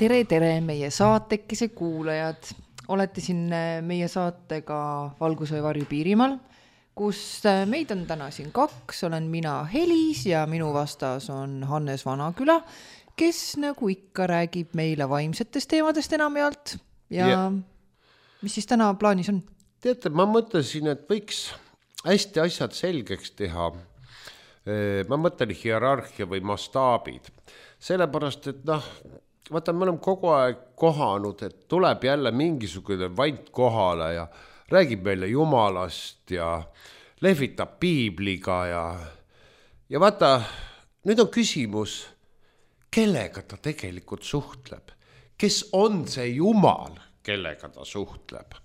Tere meie saatekese kuulajad. Olete siin meie saatega Valguse ja varju Piirimaal, kus meid on täna siin 2. Olen mina Helis ja minu vastas on Hannes Vanaküla, kes nagu ikka räägib meile vaimsetest teemadest enamjaolt. Ja mis siis täna plaanis on? Teate, ma mõtlesin, et võiks hästi asjad selgeks teha. Ma mõtlen hierarhia või mastaabid. Sellepärast, et vaata, me oleme kogu aeg kohanud, et tuleb jälle mingisugune vant kohale ja räägib meile Jumalast ja lehvitab piibliga ja vaata, nüüd on küsimus, kellega ta tegelikult suhtleb? Kes on see Jumal, kellega ta suhtleb?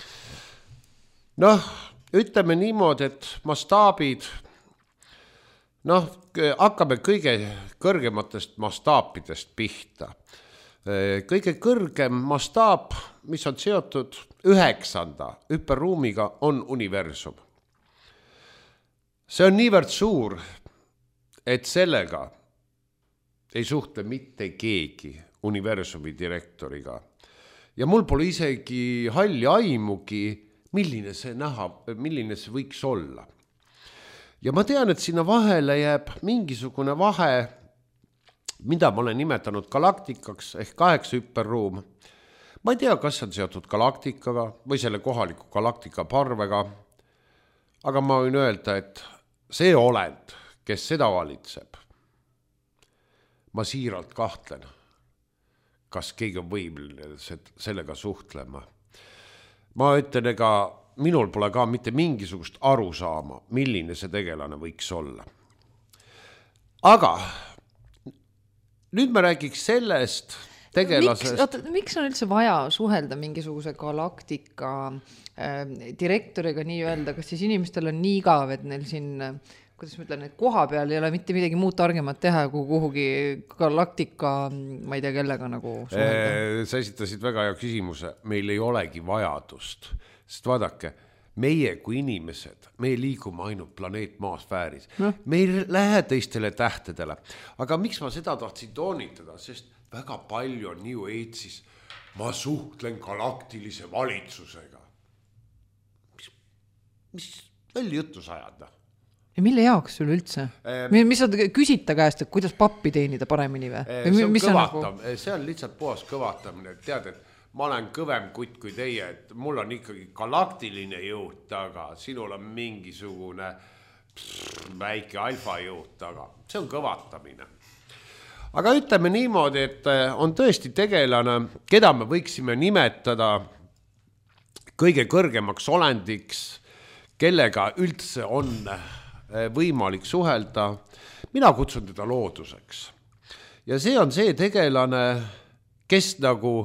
Ütleme niimoodi, et mastaabid, hakkame kõige kõrgematest mastaapidest pihta. Kõige kõrgem mastaap, mis on seotud 9. hüperruumiga, on universum. See on niivõrd suur, et sellega ei suhtle mitte keegi universumi direktoriga. Ja mul pole isegi halli aimugi, milline see võiks olla. Ja ma tean, et sinna vahele jääb mingisugune vahe, mida ma olen nimetanud galaktikaks ehk 8 hüperruum. Ma ei tea, kas on seotud galaktikaga või selle kohaliku galaktika parvega, aga ma võin öelda, et see olend, kes seda valitseb, ma siiralt kahtlen, kas keegi on võimeline sellega suhtlema. Ma ütlen, ega minul pole ka mitte mingisugust aru saama, milline see tegelane võiks olla. Aga nüüd me räägiks sellest tegelasest. Miks on üldse vaja suhelda mingisuguse galaktika direktoriga nii öelda? Kas siis inimestel on nii igav, et neil siin, kuidas ma ütlen, et koha peal ei ole mitte midagi muud targemat teha, kui kuhugi galaktika, ma ei tea kellega nagu suhelda? Sa esitasid väga hea küsimuse. Meil ei olegi vajadust. Sest vaadake, meie kui inimesed, me liigume ainult planeet maasfääris. Me ei lähe teistele tähtedele. Aga miks ma seda tahtsin toonitada? Sest väga palju on New Age'is. Ma suhtlen galaktilise valitsusega. Mis välja juttu sa ajad? Ja mille jaoks sul üldse? Mis sa küsita käest, et kuidas pappi teenida paremini või? See on lihtsalt puhas kõvatamine. Tead, et ma olen kõvem kutt kui teie, et mul on ikkagi galaktiline jõud taga, sinul on mingisugune väike alfa jõud taga. See on kõvatamine. Aga ütleme niimoodi, et on tõesti tegelane, keda me võiksime nimetada kõige kõrgemaks olendiks, kellega üldse on võimalik suhelda. Mina kutsun teda looduseks. Ja see on see tegelane, kes nagu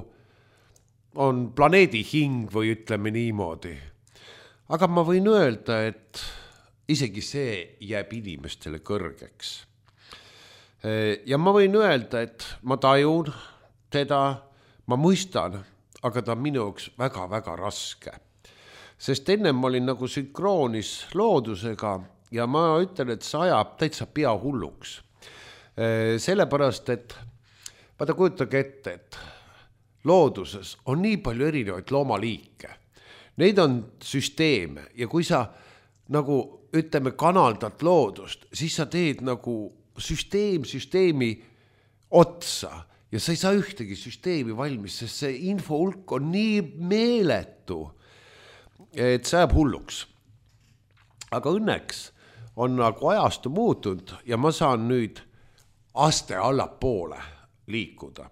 on planeedi hing või ütleme niimoodi. Aga ma võin öelda, et isegi see jääb inimestele kõrgeks. Ja ma võin öelda, et ma tajun teda, ma mõistan, aga ta on minu jaoks väga-väga raske. Sest enne ma olin nagu sünkroonis loodusega ja ma ütlen, et see ajab täitsa pea hulluks. Sellepärast, et vaata kujutage ette, et looduses on nii palju erinevaid loomaliike. Neid on süsteeme ja kui sa nagu ütleme kanaldad loodust, siis sa teed nagu süsteemi otsa ja sa ei saa ühtegi süsteemi valmis, sest see info hulk on nii meeletu, et see jääb hulluks. Aga õnneks on nagu ajastu muutunud ja ma saan nüüd aste allapoole liikuda.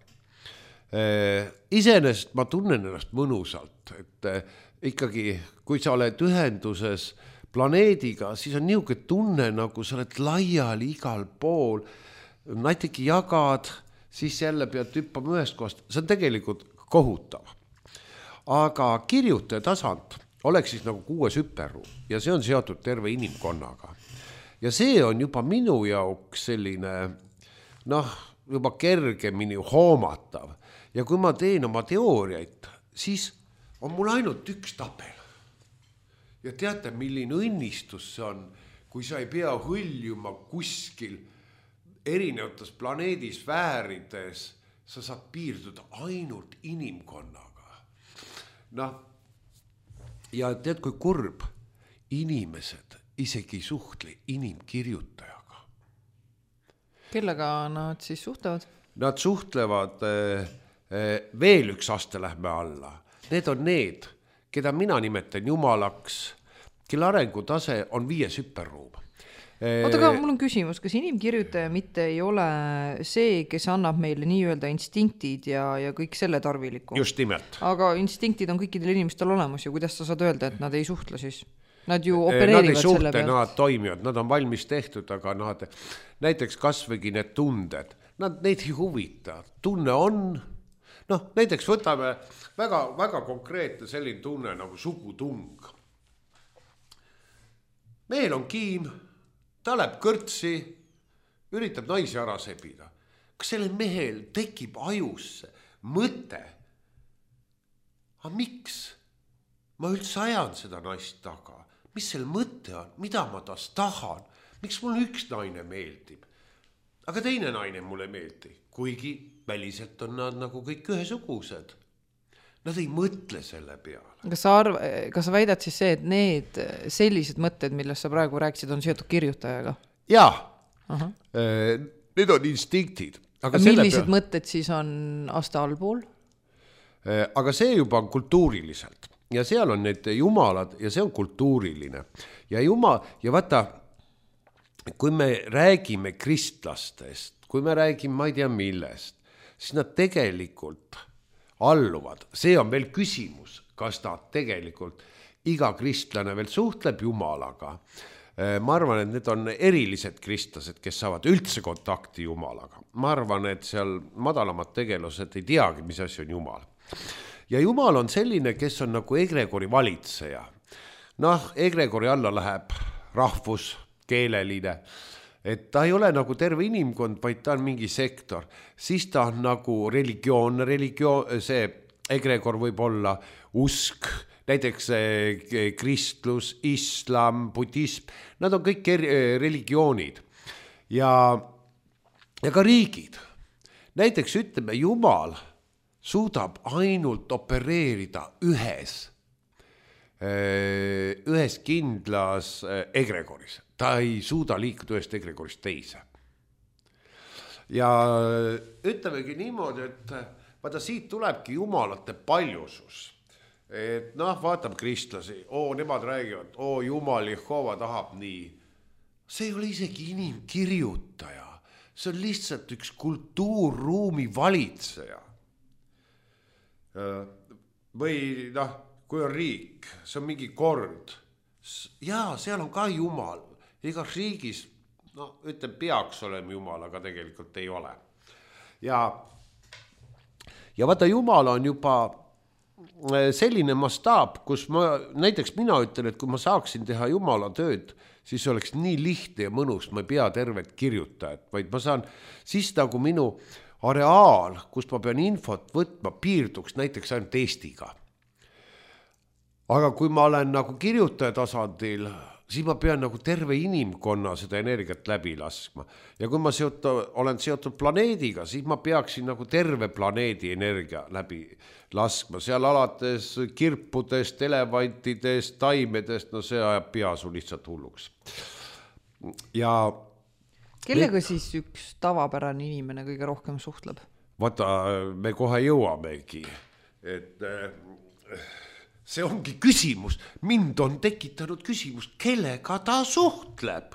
Iseenesest ma tunnen ennast mõnusalt, et ikkagi kui sa oled ühenduses planeediga, siis on niisugune tunne, nagu sa oled laiali igal pool, näiteki jagad, siis jälle pead hüppama ühest kohast, see on tegelikult kohutav. Aga kirjutaja tasand oleks siis nagu 6 hüperruum ja see on seotud terve inimkonnaga. Ja see on juba minu jaoks selline, juba kergemini hoomatav. Ja kui ma teen oma teooriaid, siis on mul ainult üks tabel. Ja teate, milline õnnistus see on, kui sa ei pea hõljuma kuskil erinevates planeedisfäärides sa saad piirduda ainult inimkonnaga. Noh, ja tead, kui kurb, inimesed isegi ei suhtle inimkirjutajaga. Kellega nad siis suhtlevad? Nad suhtlevad veel üks aste lähme alla. Need on need, keda mina nimetan jumalaks, kelle arengutase on 5 hüperruum. Oota, aga mul on küsimus, kas inimkirjutaja mitte ei ole see, kes annab meile nii-öelda instinktid ja kõik selle tarviliku? Just nimelt. Aga instinktid on kõikidel inimestel olemas ju, kuidas sa saad öelda, et nad ei suhtle siis? Nad ju opereerivad selle pealt. Nad toimivad, nad on valmis tehtud, aga nad, näiteks kasvõgi need tunded, neid ei huvita. Tunne on, näiteks võtame väga, väga konkreetne selline tunne nagu sugutung. Mehel on kiim, ta läheb kõrtsi, üritab naisi ära sebida. Kas sellel mehel tekib ajusse mõte? Aga miks? Ma üldse ajan seda naist taga. Mis selle mõte on? Mida ma tast tahan? Miks mul üks naine meeldib? Aga teine naine mulle meeldi, kuigi väliselt on nad nagu kõik ühesugused. Nad ei mõtle selle peale. Kas sa väidad siis see, et need sellised mõtted, millest sa praegu rääkisid, on seotud kirjutajaga? Jaa, need on instinktid. Aga millised mõtted siis on aste allpool? Aga see juba on kultuuriliselt. Ja seal on need jumalad ja see on kultuuriline. Ja vaata, kui me räägime kristlastest, kui me räägime ma ei tea millest, siis nad tegelikult alluvad. See on veel küsimus, kas nad tegelikult, iga kristlane veel suhtleb jumalaga. Ma arvan, et need on erilised kristlased, kes saavad üldse kontakti jumalaga. Ma arvan, et seal madalamad tegelased ei teagi, mis asi on jumal. Ja jumal on selline, kes on nagu egregori valitseja. Egregori alla läheb rahvus, keeleline, et ta ei ole nagu terve inimkond, vaid ta on mingi sektor. Siis ta on nagu religioon, see egregor võib olla usk, näiteks kristlus, islam, budism, nad on kõik religioonid ja ka riigid. Näiteks ütleme, jumal suudab ainult opereerida ühes kindlas egregoris. Ta ei suuda liikuda ühest egregorist teise. Ja ütlemegi niimoodi, et vaata siit tulebki jumalate paljusus. Et vaatame kristlasi, nemad räägivad, Jumal Jehova tahab nii. See ei ole isegi inimkirjutaja. See on lihtsalt üks kultuurruumi valitseja. Või kui on riik, see on mingi kord. Jaa, seal on ka Jumal. Igas riigis, peaks olema Jumal, aga tegelikult ei ole. Ja vaata, Jumal on juba selline mastaab, kus näiteks mina ütlen, et kui ma saaksin teha Jumala tööd, siis oleks nii lihtne ja mõnus, ma ei pea tervet kirjutajat, vaid ma saan siis nagu minu areaal, kust ma pean infot võtma, piirduks näiteks ainult Eestiga. Aga kui ma olen nagu kirjutaja tasandil, siis ma pean nagu terve inimkonna seda energiat läbi laskma. Ja kui ma olen seotud planeediga, siis ma peaksin nagu terve planeedi energia läbi laskma. Seal alates kirpudest, elevantidest, taimedest, see ajab pea su lihtsalt hulluks. Ja kellega siis üks tavapärane inimene kõige rohkem suhtleb? Vaata, me kohe jõuamegi, et see ongi küsimus. Mind on tekitanud küsimus, kellega ta suhtleb.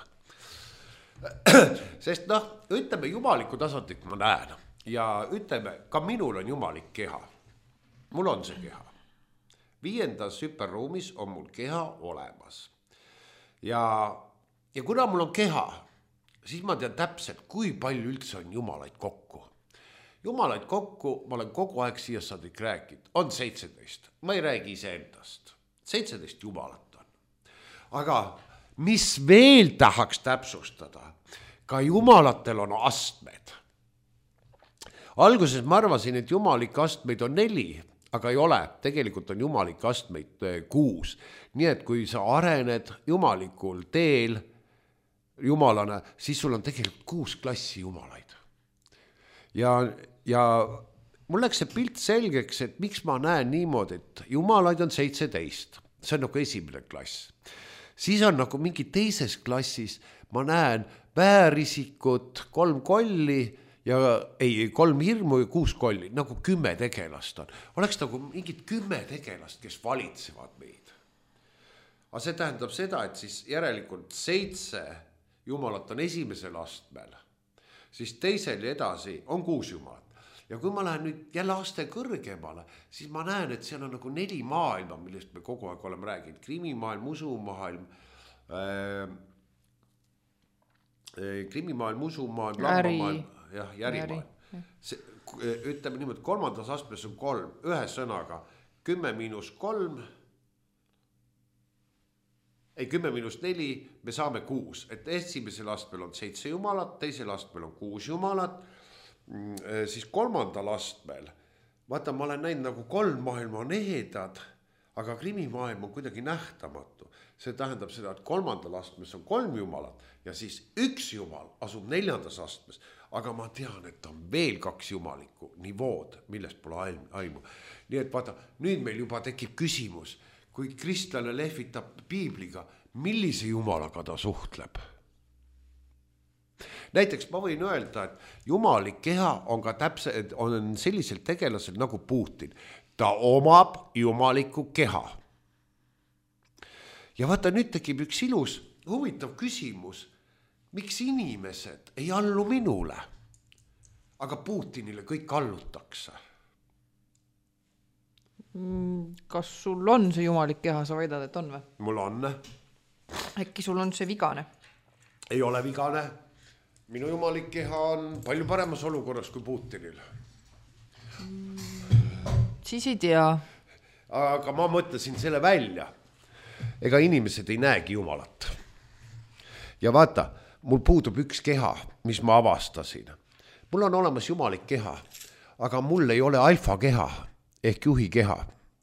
Sest ütleme jumaliku tasandit ma näen ja ütleme, ka minul on jumalik keha. Mul on see keha. 5. hüperruumis on mul keha olemas. Ja kuna mul on keha, siis ma tean täpselt, kui palju üldse on jumalaid kokku. Jumalaid kokku, ma olen kogu aeg siia saadik rääkinud, on 17. Ma ei räägi iseendast. 17 jumalat on. Aga mis veel tahaks täpsustada? Ka jumalatel on astmed. Alguses ma arvasin, et jumalike astmeid on 4, aga ei ole. Tegelikult on jumalike astmeid 6. Nii et kui sa arened jumalikul teel jumalana, siis sul on tegelikult 6 klassi jumalaid. ja mul läks see pilt selgeks, et miks ma näen niimoodi, et jumalaid on 17, see on nagu esimene klass. Siis on nagu mingi teises klassis, ma näen väärisikut, 3 kolli ja 3 hirmu ja 6 kolli, nagu 10 tegelast on. Oleks nagu mingid 10 tegelast, kes valitsevad meid. Aga see tähendab seda, et siis järelikult 7 jumalat on esimesel astmel, siis teisel ja edasi on 6 jumalat. Ja kui ma lähen nüüd jälle aste kõrgemale, siis ma näen, et seal on nagu 4 maailma, millest me kogu aeg oleme rääginud. Krimimaailm, usumaailm, lamamaailm, jah, järimaailm. Ütleme niimoodi, 3. astmes on 3, ühe sõnaga 10 – 3, 10 – 4, me saame 6. Et esimesel astmel on 7 jumalat, teisel astmel on 6 jumalat, siis 3. astmel, vaata, ma olen näinud nagu 3 maailma on ehedad, aga krimimaailm on kuidagi nähtamatu. See tähendab seda, et 3. astmes on 3 jumalat ja siis 1 jumal asub 4. astmes, aga ma tean, et on veel 2 jumalikku nivood, millest pole aimu. Nii et vaata, nüüd meil juba tekib küsimus, kui kristlane lehvitab piibliga, millise jumalaga ta suhtleb? Näiteks ma võin öelda, et jumalik keha on ka täpselt, on sellisel tegelasel nagu Putin. Ta omab jumaliku keha. Ja vaata, nüüd tekib üks ilus, huvitav küsimus, miks inimesed ei allu minule, aga Putinile kõik allutakse? Kas sul on see jumalik keha, sa väidad, et on või? Mul on. Äkki sul on see vigane? Ei ole vigane. Minu jumalik keha on palju paremas olukorras kui Putinil. Siis ei tea. Aga ma mõtlesin selle välja. Ega inimesed ei näegi jumalat. Ja vaata, mul puudub üks keha, mis ma avastasin. Mul on olemas jumalik keha, aga mul ei ole alfa keha ehk juhi keha.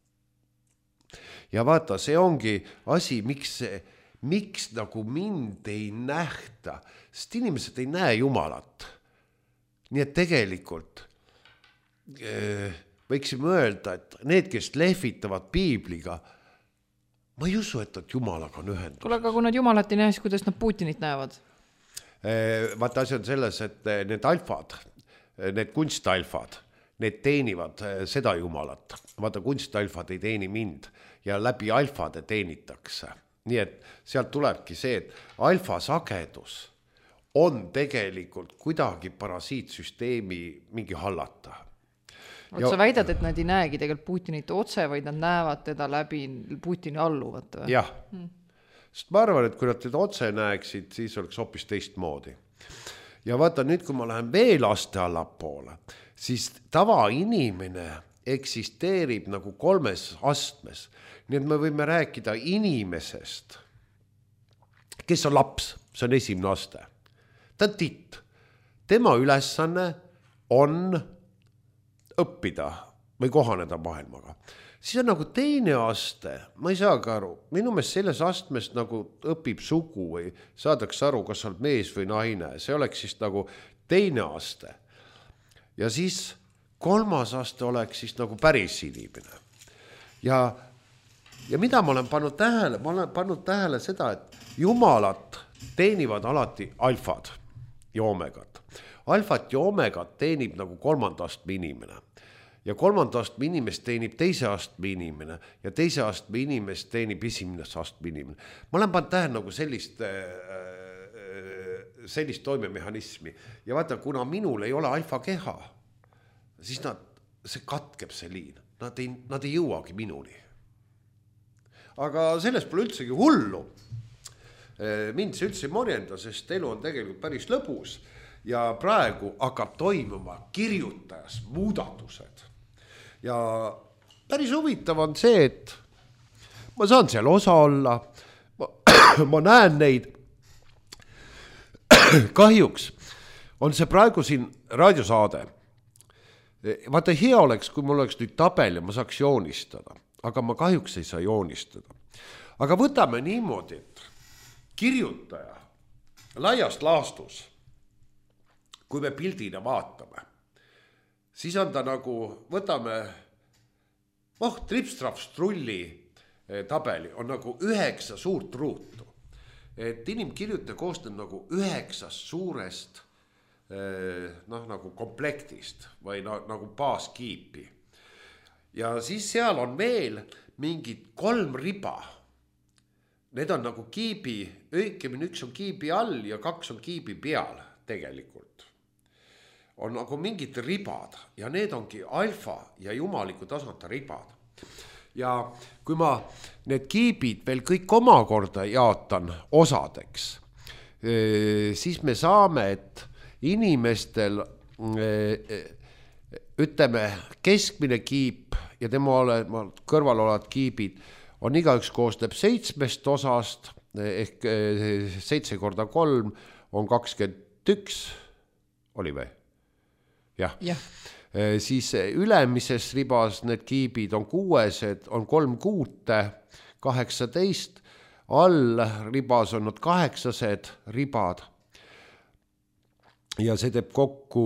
Ja vaata, see ongi asi, miks nagu mind ei nähta, sest inimesed ei näe jumalat. Nii et tegelikult võiksime öelda, et need, kes lehvitavad piibliga, ma ei usu, et jumalaga on ühendus. Kuule, aga kui nad jumalat ei näe, siis kuidas nad Putinit näevad? Vaata, asi on selles, et need alfad, need kunstalfad, need teenivad seda jumalat. Vaata, kunstalfad ei teeni mind ja läbi alfade teenitakse. Nii et sealt tulebki see, et alfa sagedus on tegelikult kuidagi parasiitsüsteemi mingi hallata. Sa väidad, et nad ei näegi tegelikult Putinit otse, vaid nad näevad teda läbi Putini alluvat või? Jah, sest ma arvan, et kui nad teda otse näeksid, siis oleks hoopis teistmoodi. Ja vaata nüüd, kui ma lähen veel aste allapoole, siis tavainimene eksisteerib nagu 3 astmes. Nii et me võime rääkida inimesest, kes on laps, see on esimene aste. Ta on titt. Tema ülesanne on õppida või kohaneda maailmaga. Siis on nagu teine aste, ma ei saagi aru, minu meelest selles astmes nagu õpib sugu või saadakse aru, kas on mees või naine, see oleks siis nagu teine aste. Ja siis 3. aste oleks siis nagu päris inimene. Ja mida ma olen pannud tähele? Ma olen pannud tähele seda, et jumalat teenivad alati alfad ja omegat. Alfat ja omegat teenib nagu 3. astme inimene. Ja 3. astme inimest teenib 2. astme inimene ja 2. astme inimest teenib 1. astme inimene. Ma olen pannud tähele nagu sellist toimemehhanismi. Ja vaata, kuna minul ei ole alfa keha, siis see katkeb see liin. Nad ei jõuagi minuni. Aga sellest pole üldsegi hullu. Mind see üldse ei morjenda, sest elu on tegelikult päris lõbus ja praegu hakkab toimuma kirjutajas muudatused. Ja päris huvitav on see, et ma saan seal osa olla, ma näen neid. Kahjuks on see praegu siin raadiosaade. Vaata, hea oleks, kui mul oleks nüüd tabel ja ma saaks joonistada, aga ma kahjuks ei saa joonistada. Aga võtame niimoodi, et kirjutaja laiast laastus, kui me pildina vaatame, siis on ta nagu, võtame, tripstrapstrulli tabeli on nagu 9 suurt ruutu. Et inimkirjutaja koosneb nagu 9 suurest nagu komplektist või nagu baaskiipi. Ja siis seal on veel mingid 3 riba. Need on nagu kiibi, õigemini 1 on kiibi all ja 2 on kiibi peal tegelikult. On nagu mingid ribad ja need ongi alfa ja jumaliku tasanda ribad. Ja kui ma need kiibid veel kõik omakorda jaotan osadeks, siis me saame, et inimestel ütleme keskmine kiip ja tema kõrval olevad kiibid on igaüks koosneb 7 osast ehk 7 korda 3 on 21, oli või? Jah. Siis ülemises ribas need kiibid on 6, on 3 kuute, 18, all ribas on 8 ribad ja see teeb kokku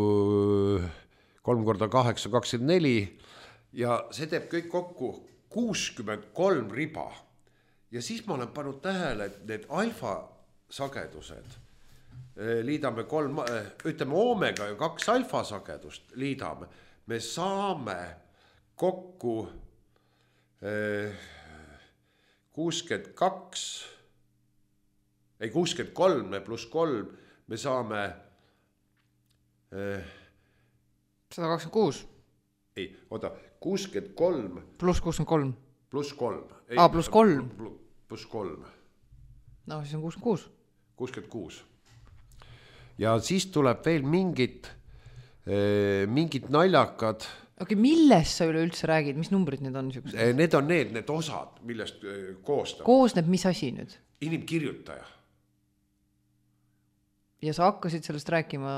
3 korda 8, 24 ja see teeb kõik kokku 63 riba. Ja siis ma olen pannud tähele, et need alfa sagedused liidame 3, ütleme oomega ja 2 alfa sagedust liidame. Me saame kokku 63 pluss 3, me saame 126. Ei, oota, 63. Pluss 63. Pluss 3. Pluss 3. Pluss 3. No siis on 66. 66. Ja siis tuleb veel mingid naljakad. Okei, millest sa üleüldse räägid? Mis numbrid need on? Need on need osad, millest koostab. Koosneb mis asi nüüd? Inimkirjutaja. Ja sa hakkasid sellest rääkima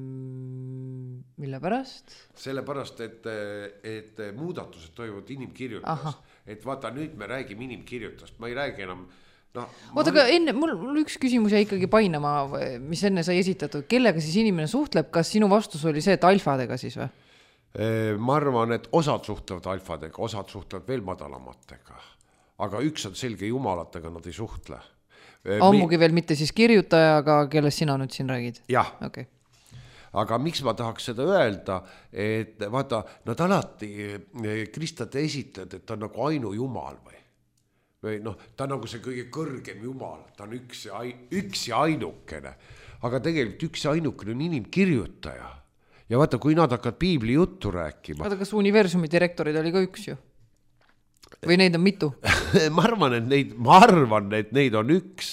mille pärast? Sellepärast, et muudatused toimuvad inimkirjutast. Et vaata, nüüd me räägime inimkirjutast. Ma ei räägi enam... Oota, aga enne, mul üks küsimus jäi ikkagi painama, mis enne sai esitatud. Kellega siis inimene suhtleb? Kas sinu vastus oli see, et alfadega siis või? Ma arvan, et osad suhtlevad alfadega, osad suhtlevad veel madalamatega. Aga üks on selge jumalatega, nad ei suhtle. Ammugi veel mitte siis kirjutajaga, kellest sina nüüd siin räägid? Jah. Okay. Aga miks ma tahaks seda öelda, et vaata, nad alati kristlaste esitled, et ta on nagu ainu jumal või ta on nagu see kõige kõrgem jumal, ta on üks ja ainukene, aga tegelikult üks ja ainukene on inimkirjutaja. Ja vaata, kui nad hakkavad piibli juttu rääkima. Vaata, kas universumi direktorid oli ka üks ju? Või neid on mitu? ma arvan, et neid on üks.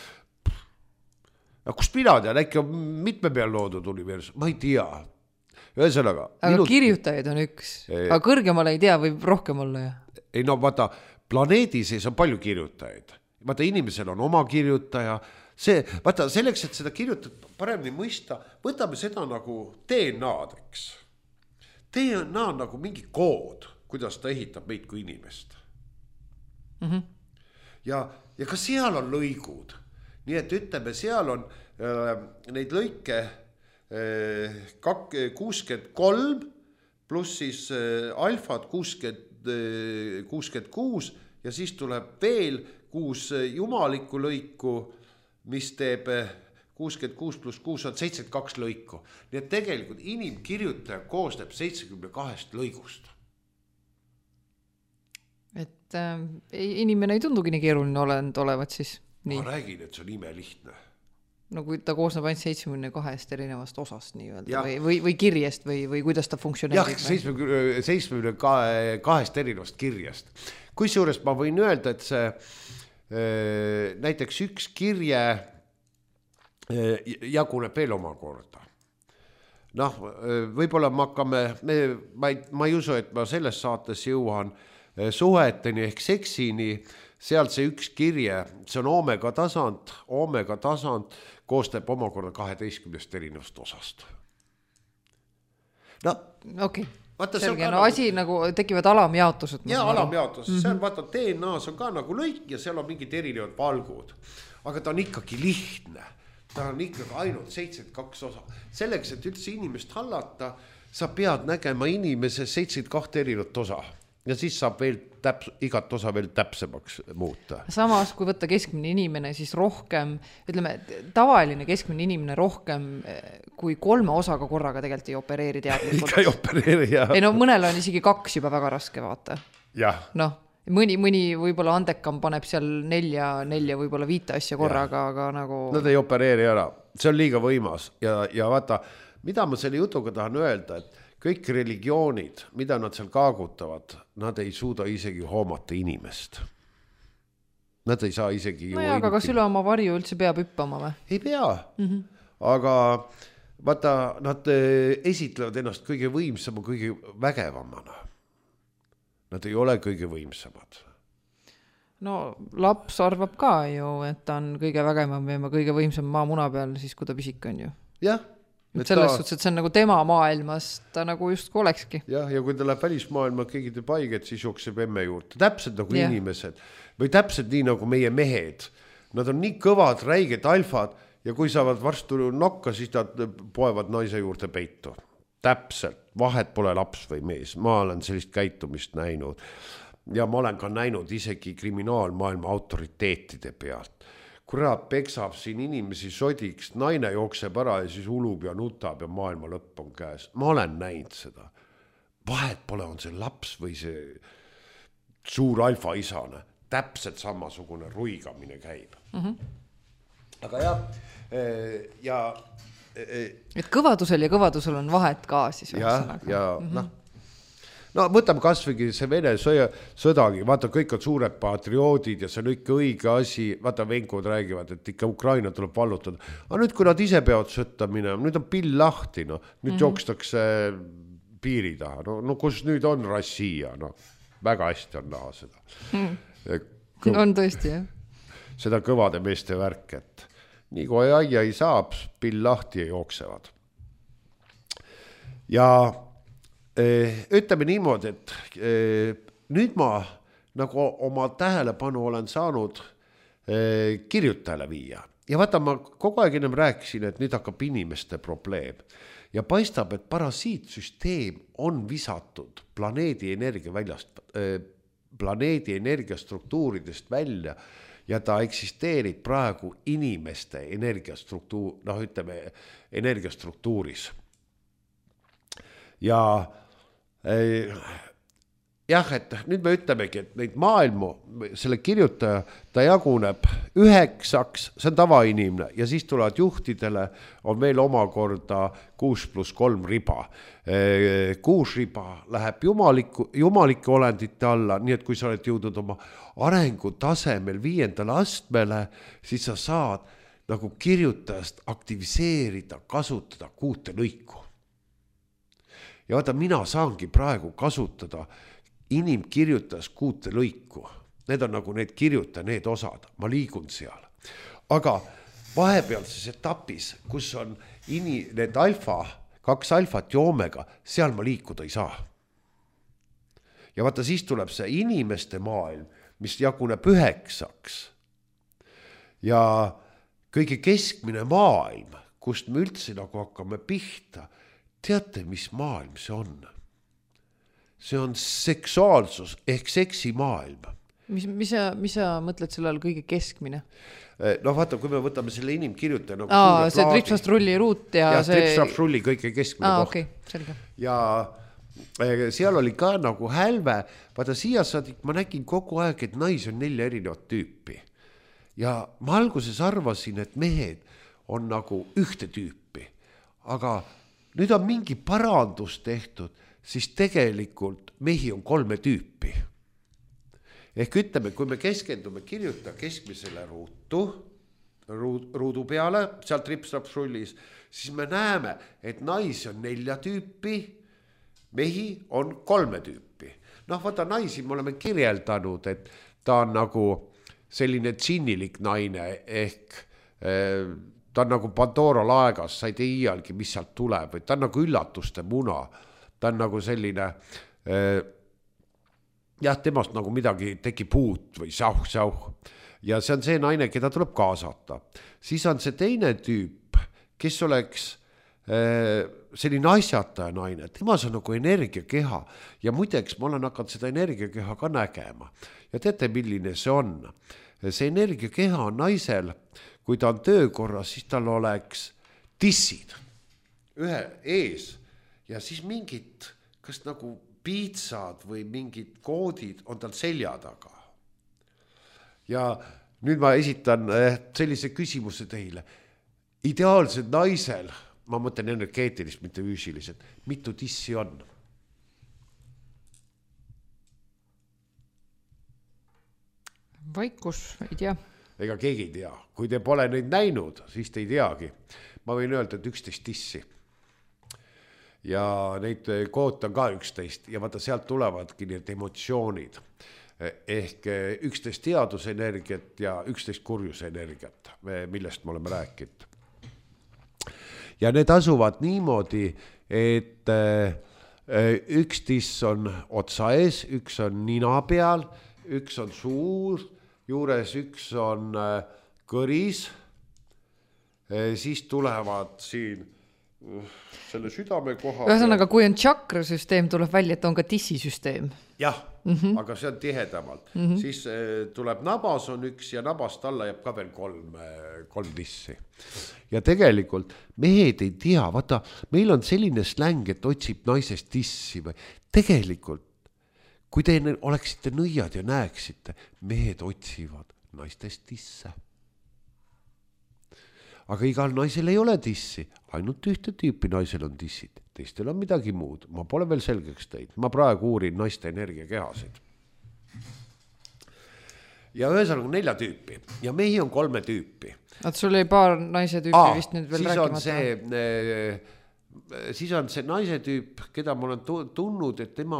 Kus mina tean, äkki on mitme peal loodud universum? Ma ei tea. Ühesõnaga. Aga kirjutajaid on üks. Aga kõrgemal ei tea, võib rohkem olla ja? Ei no vaata, planeedi sees on palju kirjutajaid. Vaata, inimesel on oma kirjutaja. Vaata, selleks, et seda kirjutada paremini mõista, võtame seda nagu DNA-deks. DNA on nagu mingi kood, kuidas ta ehitab meid kui inimest. Ja ka seal on lõigud. Nii et ütleme, seal on neid lõike 63 pluss siis alfad 66 ja siis tuleb veel 6 jumalikku lõiku, mis teeb 66 pluss 6 on 72 lõiku. Nii et tegelikult inimkirjutaja koosneb 72 lõigust. Et inimene ei tundugi nii keeruline olend olevat siis. Nii. Ma räägin, et see on imelihtne. No kui ta koosneb ainult 72 erinevast osast nii öelda või kirjest või kuidas ta funktsioneerib? Jah, 72 erinevast kirjest. Kusjuures ma võin öelda, et see näiteks üks kirje jaguneb veel omakorda. Võib-olla me hakkame, ma ei usu, et ma selles saates jõuan suheteni ehk seksini, seal see üks kirje, see on oomega tasand koostab omakorda 12 erinevast osast. Okei, selge, asi nagu tekivad alamjaotused. Ja alamjaotused, see on vaata DNA-s on ka nagu lõik ja seal on mingid erinevad valgud, aga ta on ikkagi lihtne, ta on ikkagi ainult 72 osa. Selleks, et üldse inimest hallata, sa pead nägema inimese 72 erinevat osa ja siis saab veel igat osa veel täpsemaks muuta. Samas, kui võtta keskmine inimene, siis rohkem, ütleme, tavaline keskmine inimene rohkem kui 3 osaga korraga tegelikult ei opereeri teadlikult. Ikka ei opereeri, jah. Ei no mõnel on isegi 2 juba väga raske, vaata. Jah. Noh, mõni võib-olla andekam paneb seal 4 võib-olla 5 asja korraga, aga nagu... Nad ei opereeri ära. See on liiga võimas. Ja vaata, mida ma selle jutuga tahan öelda, et kõik religioonid, mida nad seal kaagutavad, nad ei suuda isegi hoomata inimest. Nad ei saa isegi... No jah, aga kas üle oma varju üldse peab hüppama või? Ei pea. Aga vaata, nad esitlevad ennast kõige võimsama, kõige vägevamana. Nad ei ole kõige võimsamad. No laps arvab ka ju, et ta on kõige vägevam ja kõige võimsam maamuna peal, siis kui ta pisik on ju. Jah. Selles suhtes, et see on nagu tema maailmas, ta nagu justkui olekski. Jah, ja kui ta läheb välismaailma, keegi teeb haiget, siis jookseb emme juurde. Täpselt nagu inimesed. Või täpselt nii nagu meie mehed. Nad on nii kõvad, räiged alfad ja kui saavad varstu nokka, siis nad poevad naise juurde peitu. Täpselt. Vahet pole laps või mees. Ma olen sellist käitumist näinud. Ja ma olen ka näinud isegi kriminaalmaailma autoriteetide pealt. Kurat peksab siin inimesi sodiks, naine jookseb ära ja siis ulub ja nutab ja maailma lõpp on käes. Ma olen näinud seda. Vahet pole, on see laps või see suur alfa isane. Täpselt samasugune ruigamine käib. Aga jah, et kõvadusel ja kõvadusel on vahet ka siis. No võtame kasvõigi see Vene sõdagi, vaata kõik on suured patrioodid ja see on ikka õige asi, vaata venkod räägivad, et ikka Ukraina tuleb vallutada. Aga nüüd, kui nad ise peavad sõtta minema, nüüd on pill lahti, no. Nüüd jookstakse piiri taha, no kus nüüd on Rassia, no väga hästi on näha seda. On tõesti, jah. Seda kõvade meeste värk, et nii kui aia ei saab, pill lahti ja jooksevad. Ja ütleme niimoodi, et nüüd ma nagu oma tähelepanu olen saanud kirjutajale viia. Ja vaata, ma kogu aeg ennem rääkisin, et nüüd hakkab inimeste probleem. Ja paistab, et parasiitsüsteem on visatud planeedi energiastruktuuridest välja ja ta eksisteerib praegu inimeste energiastruktuuris. Ja jah, et nüüd me ütlemegi, et neid maailmu, selle kirjutaja, ta jaguneb 9, see on tavainimene ja siis tulevad juhtidele, on veel omakorda 6+3 riba. 6 riba läheb jumalike olendite alla, nii et kui sa oled jõudnud oma arengutasemel 5. astmele, siis sa saad nagu kirjutajast aktiviseerida, kasutada 6 lõiku. Ja vaata, mina saangi praegu kasutada inimkirjutas 6 lõiku. Need on nagu need kirjuta, need osad. Ma liigun seal. Aga vahepealses etapis, kus on need 2 alfat ja omega, seal ma liikuda ei saa. Ja vaata, siis tuleb see inimeste maailm, mis jaguneb 9. Ja kõige keskmine maailm, kust me üldse nagu hakkame pihta, teate, mis maailm see on? See on seksuaalsus ehk seksi maailm. Mis sa mõtled selle all kõige keskmine? No vaata, kui me võtame selle inimkirjutaja nagu see tripsrastrulli ruut ja see... tripsrastrulli kõige keskmine koht. Okay, selge. Ja seal oli ka nagu hälve. Vaata, siia saadik ma nägin kogu aeg, et naisi on 4 erinevat tüüpi. Ja ma alguses arvasin, et mehed on nagu ühte tüüpi. Aga nüüd on mingi parandus tehtud, siis tegelikult mehi on 3 tüüpi. Ehk ütleme, kui me keskendume kirjuta keskmisele ruudu peale, seal tripsrapsrullis, siis me näeme, et naisi on 4 tüüpi, mehi on 3 tüüpi. Noh, vaata naisi me oleme kirjeldanud, et ta on nagu selline džinnilik naine ehk ta on nagu Pandora laegas, sa ei tea iialgi, mis sealt tuleb, või ta on nagu üllatuste muna. Ta on nagu selline, jah, temast nagu midagi tekib uut või sauh. Ja see on see naine, keda tuleb kaasata. Siis on see teine tüüp, kes oleks selline asjataja naine, temas on nagu energiakeha ja muideks ma olen hakanud seda energiakeha ka nägema ja teate, milline see on? See energiakeha on naisel, kui ta on töökorras, siis tal oleks tissid ühe ees ja siis mingid, kas nagu piitsad või mingid koodid on tal selja taga. Ja nüüd ma esitan sellise küsimuse teile. Ideaalsed naisel, ma mõtlen energeetilist, mitte füüsiliselt, mitu tissi on? Vaikus, ei tea. Ega keegi ei tea. Kui te pole neid näinud, siis te ei teagi. Ma võin öelda, et 11 tissi. Ja neid koot on ka 11 ja vaata sealt tulevadki need emotsioonid. Ehk 11 teadusenergiat ja 11 kurjusenergiat, millest me oleme rääkinud. Ja need asuvad niimoodi, et üks tiss on otsa ees, üks on nina peal, üks on suur, juures üks on kõris, siis tulevad siin selle südame koha. Ühesõnaga, kui on tšakrasüsteem, tuleb välja, et on ka tissisüsteem. Jah, aga see on tihedamalt. Siis tuleb nabas on üks ja nabast alla jääb ka veel kolm tissi. Ja tegelikult mehed ei tea, vaata, meil on selline släng, et otsib naisest tissi või tegelikult, kui te oleksite nõiad ja näeksite, mehed otsivad naistest tisse. Aga igal naisel ei ole tissi, ainult ühte tüüpi naisel on tissid, teistel on midagi muud, ma pole veel selgeks teinud, ma praegu uurin naiste energiakehasid. Ja ühesõnaga 4 tüüpi ja mehi on 3 tüüpi. Sul oli paar naise tüüpi vist nüüd veel rääkimata. Siis on see naise tüüp, keda ma olen tundnud, et tema,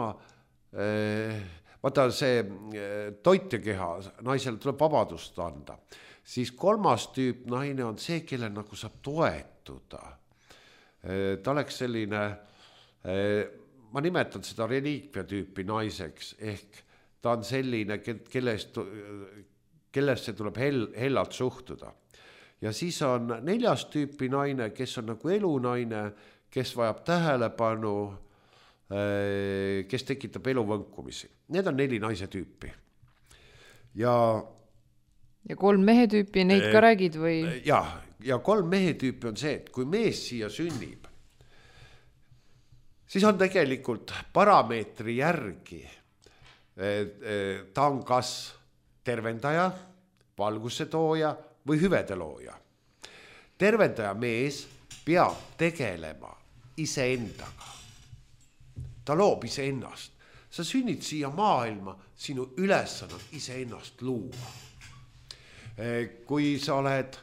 vaata see toitjakeha, naisele tuleb vabadust anda. Siis 3. tüüp naine on see, kelle nagu saab toetuda. Ta oleks selline, ma nimetan seda reliikvia tüüpi naiseks, ehk ta on selline, kellesse tuleb hellalt suhtuda. Ja siis on 4. tüüpi naine, kes on nagu elunaine, kes vajab tähelepanu, kes tekitab eluvõnkumisi. Need on 4 naise tüüpi. Ja 3 mehe tüüpi, neid ka räägid või? Ja 3 mehe tüüpi on see, et kui mees siia sünnib, siis on tegelikult parameetri järgi, ta on kas tervendaja, valguse tooja või hüvede looja. Tervendaja mees peab tegelema iseendaga. Ta loob iseennast. Sa sünnid siia maailma, sinu ülesanne on iseennast luua. Kui sa oled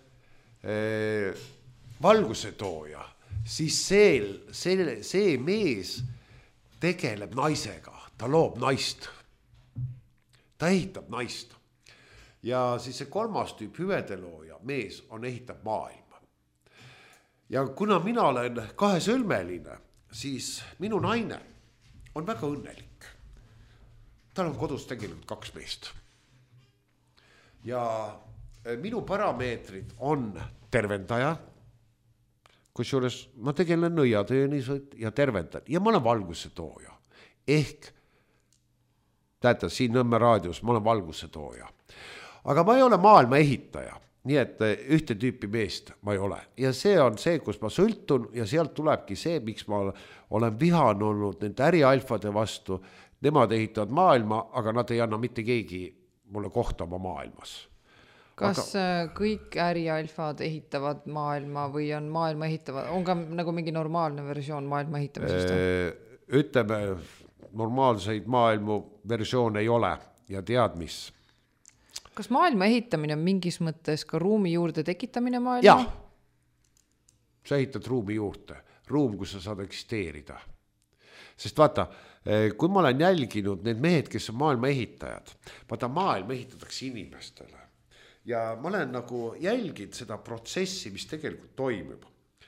valguse tooja, siis see mees tegeleb naisega, ta loob naist, ta ehitab naist. Ja siis see 3. tüüp hüvede looja, mees on ehitab maailma. Ja kuna mina olen 2-sõlmeline, siis minu naine on väga õnnelik. Tal on kodus tegelikult 2 meest. Ja minu parameetrid on tervendaja, kusjuures ma tegelen nõiatööniselt ja tervendan ja ma olen valguse tooja. Ehk, teate, siin Nõmme raadios ma olen valguse tooja. Aga ma ei ole maailma ehitaja, nii et ühte tüüpi meest ma ei ole. Ja see on see, kus ma sõltun ja sealt tulebki see, miks ma olen vihan olnud nende ärialfade vastu. Nemad ehitavad maailma, aga nad ei anna mitte keegi mulle kohta oma maailmas. Kas kõik ärialfad ehitavad maailma või on maailma ehitavad, on ka nagu mingi normaalne versioon maailma ehitamisest? Ütleme, normaalseid maailmu versioon ei ole ja tead mis. Kas maailma ehitamine on mingis mõttes ka ruumi juurde tekitamine maailma? Jah, sa ehitad ruumi juurde, ruum, kus sa saad eksisteerida. Sest vaata, kui ma olen jälginud need mehed, kes on maailma ehitajad, vaata maailma ehitatakse inimestele. Ja ma olen nagu jälginud seda protsessi, mis tegelikult toimub.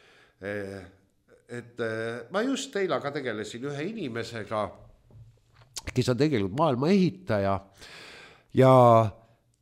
Et ma just eile ka tegelesin ühe inimesega, kes on tegelikult maailma ehitaja ja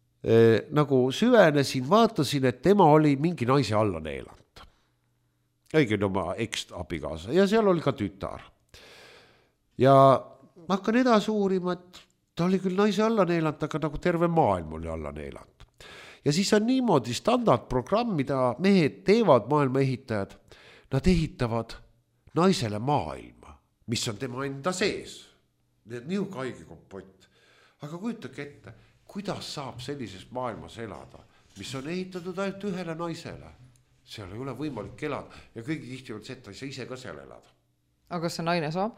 nagu süvenesin, vaatasin, et tema oli mingi naise alla neelanud. õigemini oma eks-abikaasa ja seal oli ka tütar. Ja ma hakkan edasi uurima, et ta oli küll naise alla neelanud, aga nagu terve maailm oli alla neelanud. Ja siis on niimoodi standardprogramm, mida mehed teevad, maailma ehitajad, nad ehitavad naisele maailma, mis on tema enda sees. Nii kaigi kompott. Aga kujutage ette, kuidas saab sellises maailmas elada, mis on ehitatud ainult ühele naisele. Seal ei ole võimalik elada ja kõigi tihtivalt see, et ta ei saa ise ka seal elada. Aga kas see naine saab?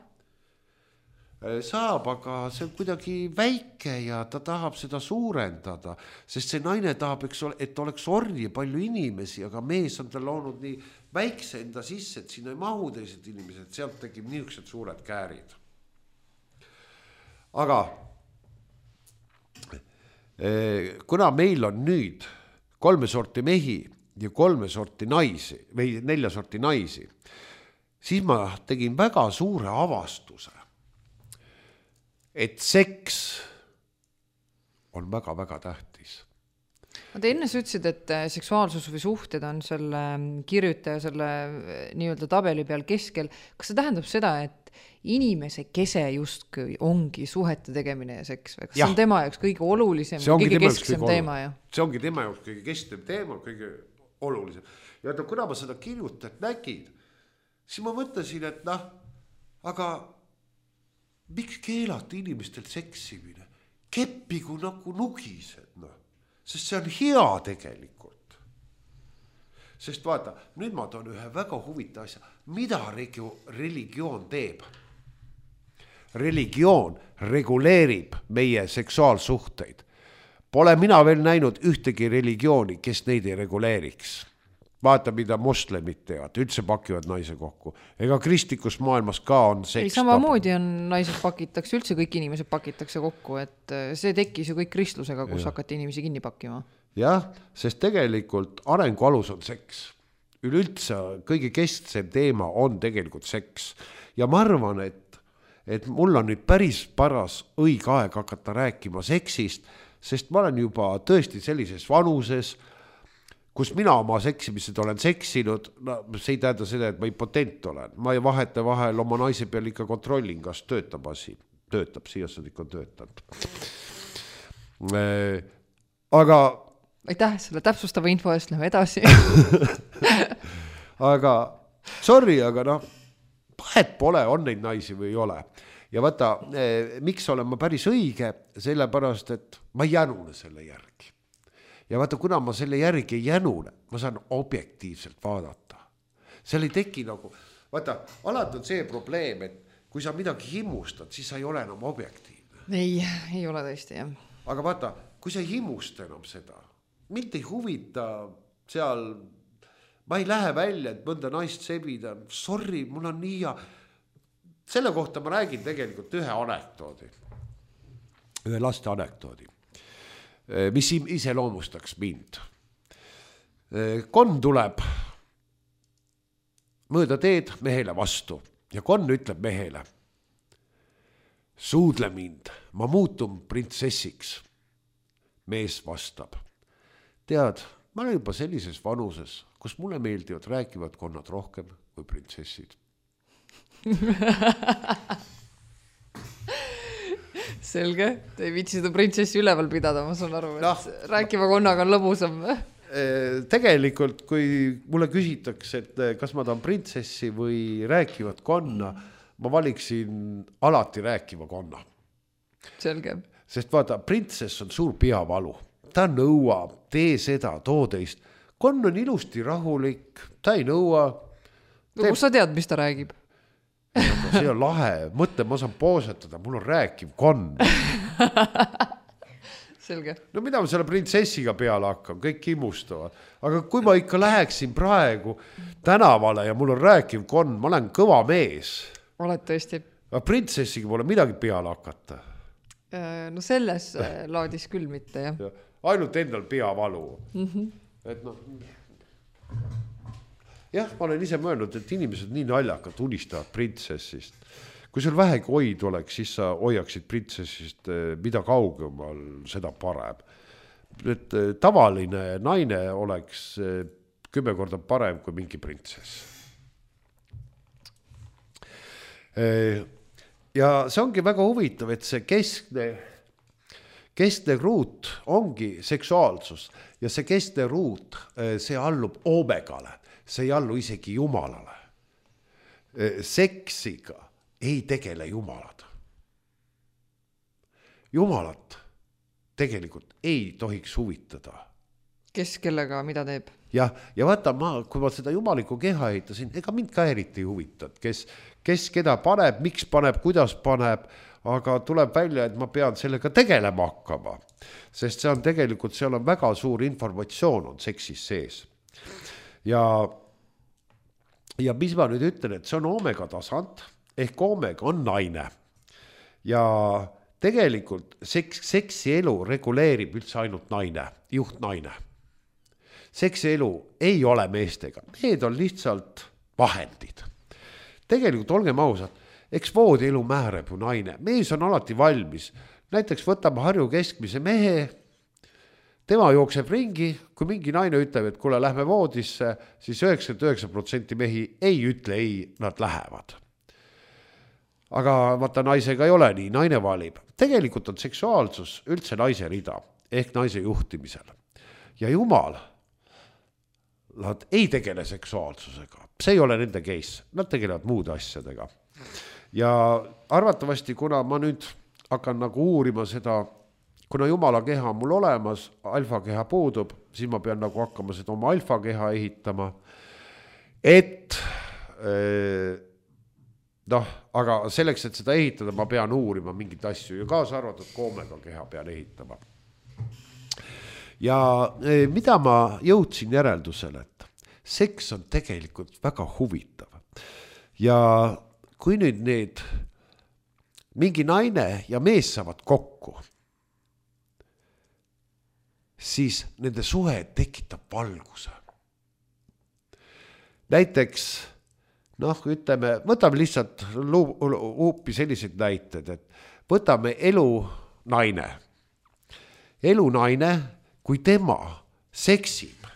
Saab, aga see on kuidagi väike ja ta tahab seda suurendada, sest see naine tahab, eks ole, et oleks orji palju inimesi, aga mees on tal loonud nii väikse enda sisse, et sinna ei mahu teised inimesed, sealt tekib niisugused suured käärid. Aga kuna meil on nüüd 3 sorti mehi ja 3 sorti naisi või 4 sorti naisi, siis ma tegin väga suure avastuse, et seks on väga-väga tähtis. Te enne sa ütlesid, et seksuaalsus või suhted on selle kirjutaja selle nii-öelda tabeli peal keskel. Kas see tähendab seda, et inimese kese justkui ongi suhete tegemine ja seks? Kas see on tema jaoks kõige olulisem, kõige kesksem teema? See ongi tema jaoks kõige kesksem teema, kõige olulisem. Ja kuna ma seda kirjutajat nägin, siis ma mõtlesin, et aga miks keelata inimestel seksimine? Keppigu nagu nugised, sest see on hea tegelikult. Sest vaata, nüüd ma toon ühe väga huvita asja. Mida religioon teeb? Religioon reguleerib meie seksuaalsuhteid. Pole mina veel näinud ühtegi religiooni, kes neid ei reguleeriks. Vaata, mida moslemid teevad, üldse pakivad naise kokku. Ega kristlikus maailmas ka on seks. Ei, samamoodi on naised pakitakse, üldse kõik inimesed pakitakse kokku, et see tekkis ju kõik kristlusega, kus hakati inimesi kinni pakkima. Jah, sest tegelikult arengu alus on seks. Üleüldse kõige kesksem teema on tegelikult seks. Ja ma arvan, et mul on nüüd päris paras õige aeg hakata rääkima seksist, sest ma olen juba tõesti sellises vanuses, kus mina oma seksimised olen seksinud, see ei tähenda seda, et ma impotent olen. Ma ei vaheta vahel oma naise peal ikka kontrollin, kas töötab asi. Töötab, siiasad ikka töötanud. Aga... Aitäh selle täpsustava info eest, lähme edasi. Aga, sorry, aga pahet pole, on neid naisi või ei ole. Ja vaata, miks olen ma päris õige, sellepärast, et ma ei jänune selle järgi. Ja vaata, kuna ma selle järgi ei jänune, ma saan objektiivselt vaadata. Seal ei teki nagu, vaata, alati on see probleem, et kui sa midagi himmustad, siis sa ei ole enam objektiivne. Ei ole tõesti, jah. Aga vaata, kui sa ei himmusta enam seda, mind ei huvita seal, ma ei lähe välja, et mõnda naist sebida, sorry, mul on nii ja selle kohta ma räägin tegelikult ühe anekdoodi, ühe laste anekdoodi, mis ise loomustaks mind. Konn tuleb mööda teed mehele vastu ja konn ütleb mehele, suudle mind, ma muutun printsessiks. Mees vastab, tead, ma olen juba sellises vanuses, kus mulle meeldivad rääkivad konnad rohkem kui printsessid. Selge, te ei viitsi seda printsessi üleval pidada, ma saan aru, et rääkiva konnaga on lõbusam. Tegelikult, kui mulle küsitakse, et kas ma tahan printsessi või rääkivat konna, ma valiksin alati rääkiva konna. Selge. Sest vaata, printsess on suur peavalu. Ta nõuab, tee seda, too teist. Konn on ilusti rahulik, ta ei nõua. Kus sa tead, mis ta räägib? See on lahe. Mõtle, ma saan poosetada, mul on rääkiv konn. Selge. No mida ma selle printsessiga peale hakkam, kõik imustavad. Aga kui ma ikka läheksin praegu tänavale ja mul on rääkiv konn, ma olen kõva mees. Oled tõesti. Aga printsessiga pole midagi peale hakata. No selles laadis küll mitte, jah. Ja, ainult endal peavalu. Et jah, ma olen ise mõelnud, et inimesed nii naljakalt unistavad printsessist. Kui sul vähegi hoid oleks, siis sa hoiaksid printsessist mida kaugemal, seda parem. Et tavaline naine oleks 10 korda parem kui mingi printsess. Ja see ongi väga huvitav, et see keskne ruut ongi seksuaalsus ja see keskne ruut, see allub oomegale, see ei allu isegi jumalale. Seksiga ei tegele jumalad. Jumalat tegelikult ei tohiks huvitada. Kes kellega mida teeb? Ja vaata, kui ma seda jumalikku keha ehitasin, ega mind ka eriti ei huvitad, kes keda paneb, miks paneb, kuidas paneb, aga tuleb välja, et ma pean sellega tegelema hakkama, sest see on tegelikult, seal on väga suur informatsioon on seksis sees. Ja mis ma nüüd ütlen, et see on oomega tasand, ehk oomega on naine ja tegelikult seksi elu reguleerib üldse ainult naine, juhtnaine. Seksi elu ei ole meestega, need on lihtsalt vahendid. Tegelikult olgem ausad, eks voodi elu määrab ju naine, mees on alati valmis. Näiteks võtame Harju keskmise mehe, tema jookseb ringi, kui mingi naine ütleb, et kuule, lähme voodisse, siis 99% mehi ei ütle ei, nad lähevad. Aga vaata, naisega ei ole nii, naine valib. Tegelikult on seksuaalsus üldse naise rida, ehk naise juhtimisel. Ja jumal, nad ei tegele seksuaalsusega, see ei ole nende case, nad tegelevad muude asjadega. Ja arvatavasti, kuna ma nüüd hakkan nagu uurima seda, kuna jumala keha on mul olemas, alfakeha puudub, siis ma pean nagu hakkama seda oma alfakeha ehitama, et aga selleks, et seda ehitada, ma pean uurima mingit asju ja kaasa arvatud koomega keha pean ehitama. Ja mida ma jõudsin järeldusele, et seks on tegelikult väga huvitav. Ja kui nüüd need mingi naine ja mees saavad kokku, siis nende suhe tekitab valguse. Näiteks, ütleme, võtame lihtsalt uupi sellised näited, et võtame elunaine. Elunaine, kui tema seksib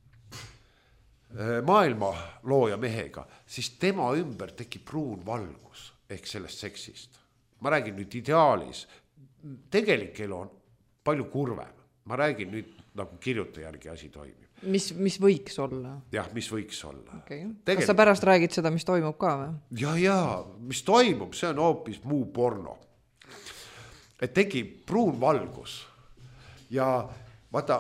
maailma looja mehega, siis tema ümber tekib pruun valgus ehk sellest seksist. Ma räägin nüüd ideaalis, tegelik elu on palju kurvem. Ma räägin nüüd nagu kirjuta järgi asi toimib. Mis võiks olla? Jah, mis võiks olla. Okay. Kas sa pärast räägid seda, mis toimub ka või? Ja, mis toimub, see on hoopis muu porno. Et tekib pruun valgus. Ja vaata,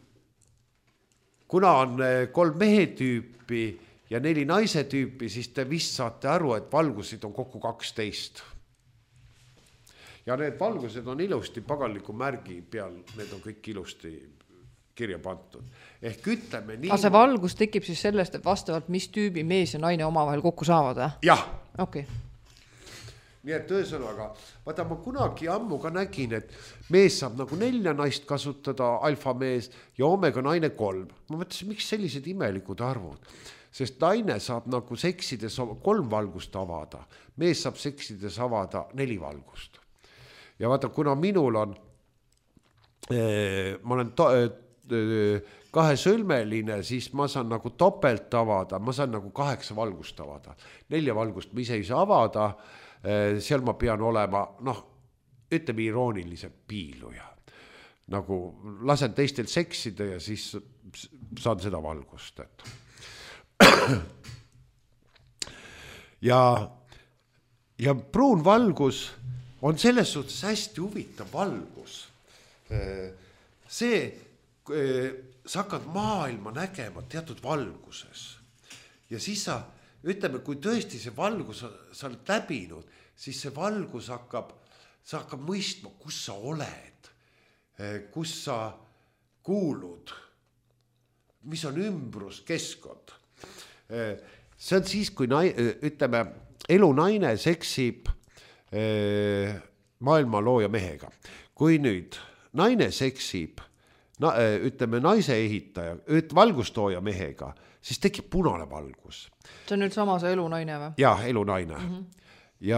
kuna on 3 mehe tüüpi ja 4 naise tüüpi, siis te vist saate aru, et valgusid on kokku 12. Ja need valgused on ilusti pagalliku märgi peal, need on kõik ilusti kirja pantud. Ehk ütleme nii... see valgus tekib siis sellest, et vastavalt mis tüübi mees ja naine omavahel kokku saavad? Jah. Okay. Nii et ühesõnaga, vaata ma kunagi ammu ka nägin, et mees saab nagu 4 naist kasutada, alfamees ja omega naine 3. Ma mõtlesin, miks sellised imelikud arvud? Sest naine saab nagu seksides 3 valgust avada, mees saab seksides avada 4 valgust. Ja vaata, kuna minul on, ma olen 2-sõlmeline, siis ma saan nagu topelt avada, ma saan nagu 8 valgust avada. 4 valgust ma ise ei saa avada, seal ma pean olema, ütleme irooniliselt piiluja. Nagu lasen teistel seksida ja siis saan seda valgust. Ja pruun valgus on selles suhtes hästi huvitav valgus. Sa hakkad maailma nägema teatud valguses. Ja siis sa, ütleme, kui tõesti see valgus sa oled läbinud, siis see valgus sa hakkab mõistma, kus sa oled, kus sa kuulud, mis on ümbrus, keskkond. See on siis, kui ütleme, elunaine seksib maailma looja mehega. Kui nüüd naine seksib, ütleme, naise ehitaja, valgustooja mehega, siis tekib punane valgus. See on nüüd sama see elunaine või? Jah, elunaine. Ja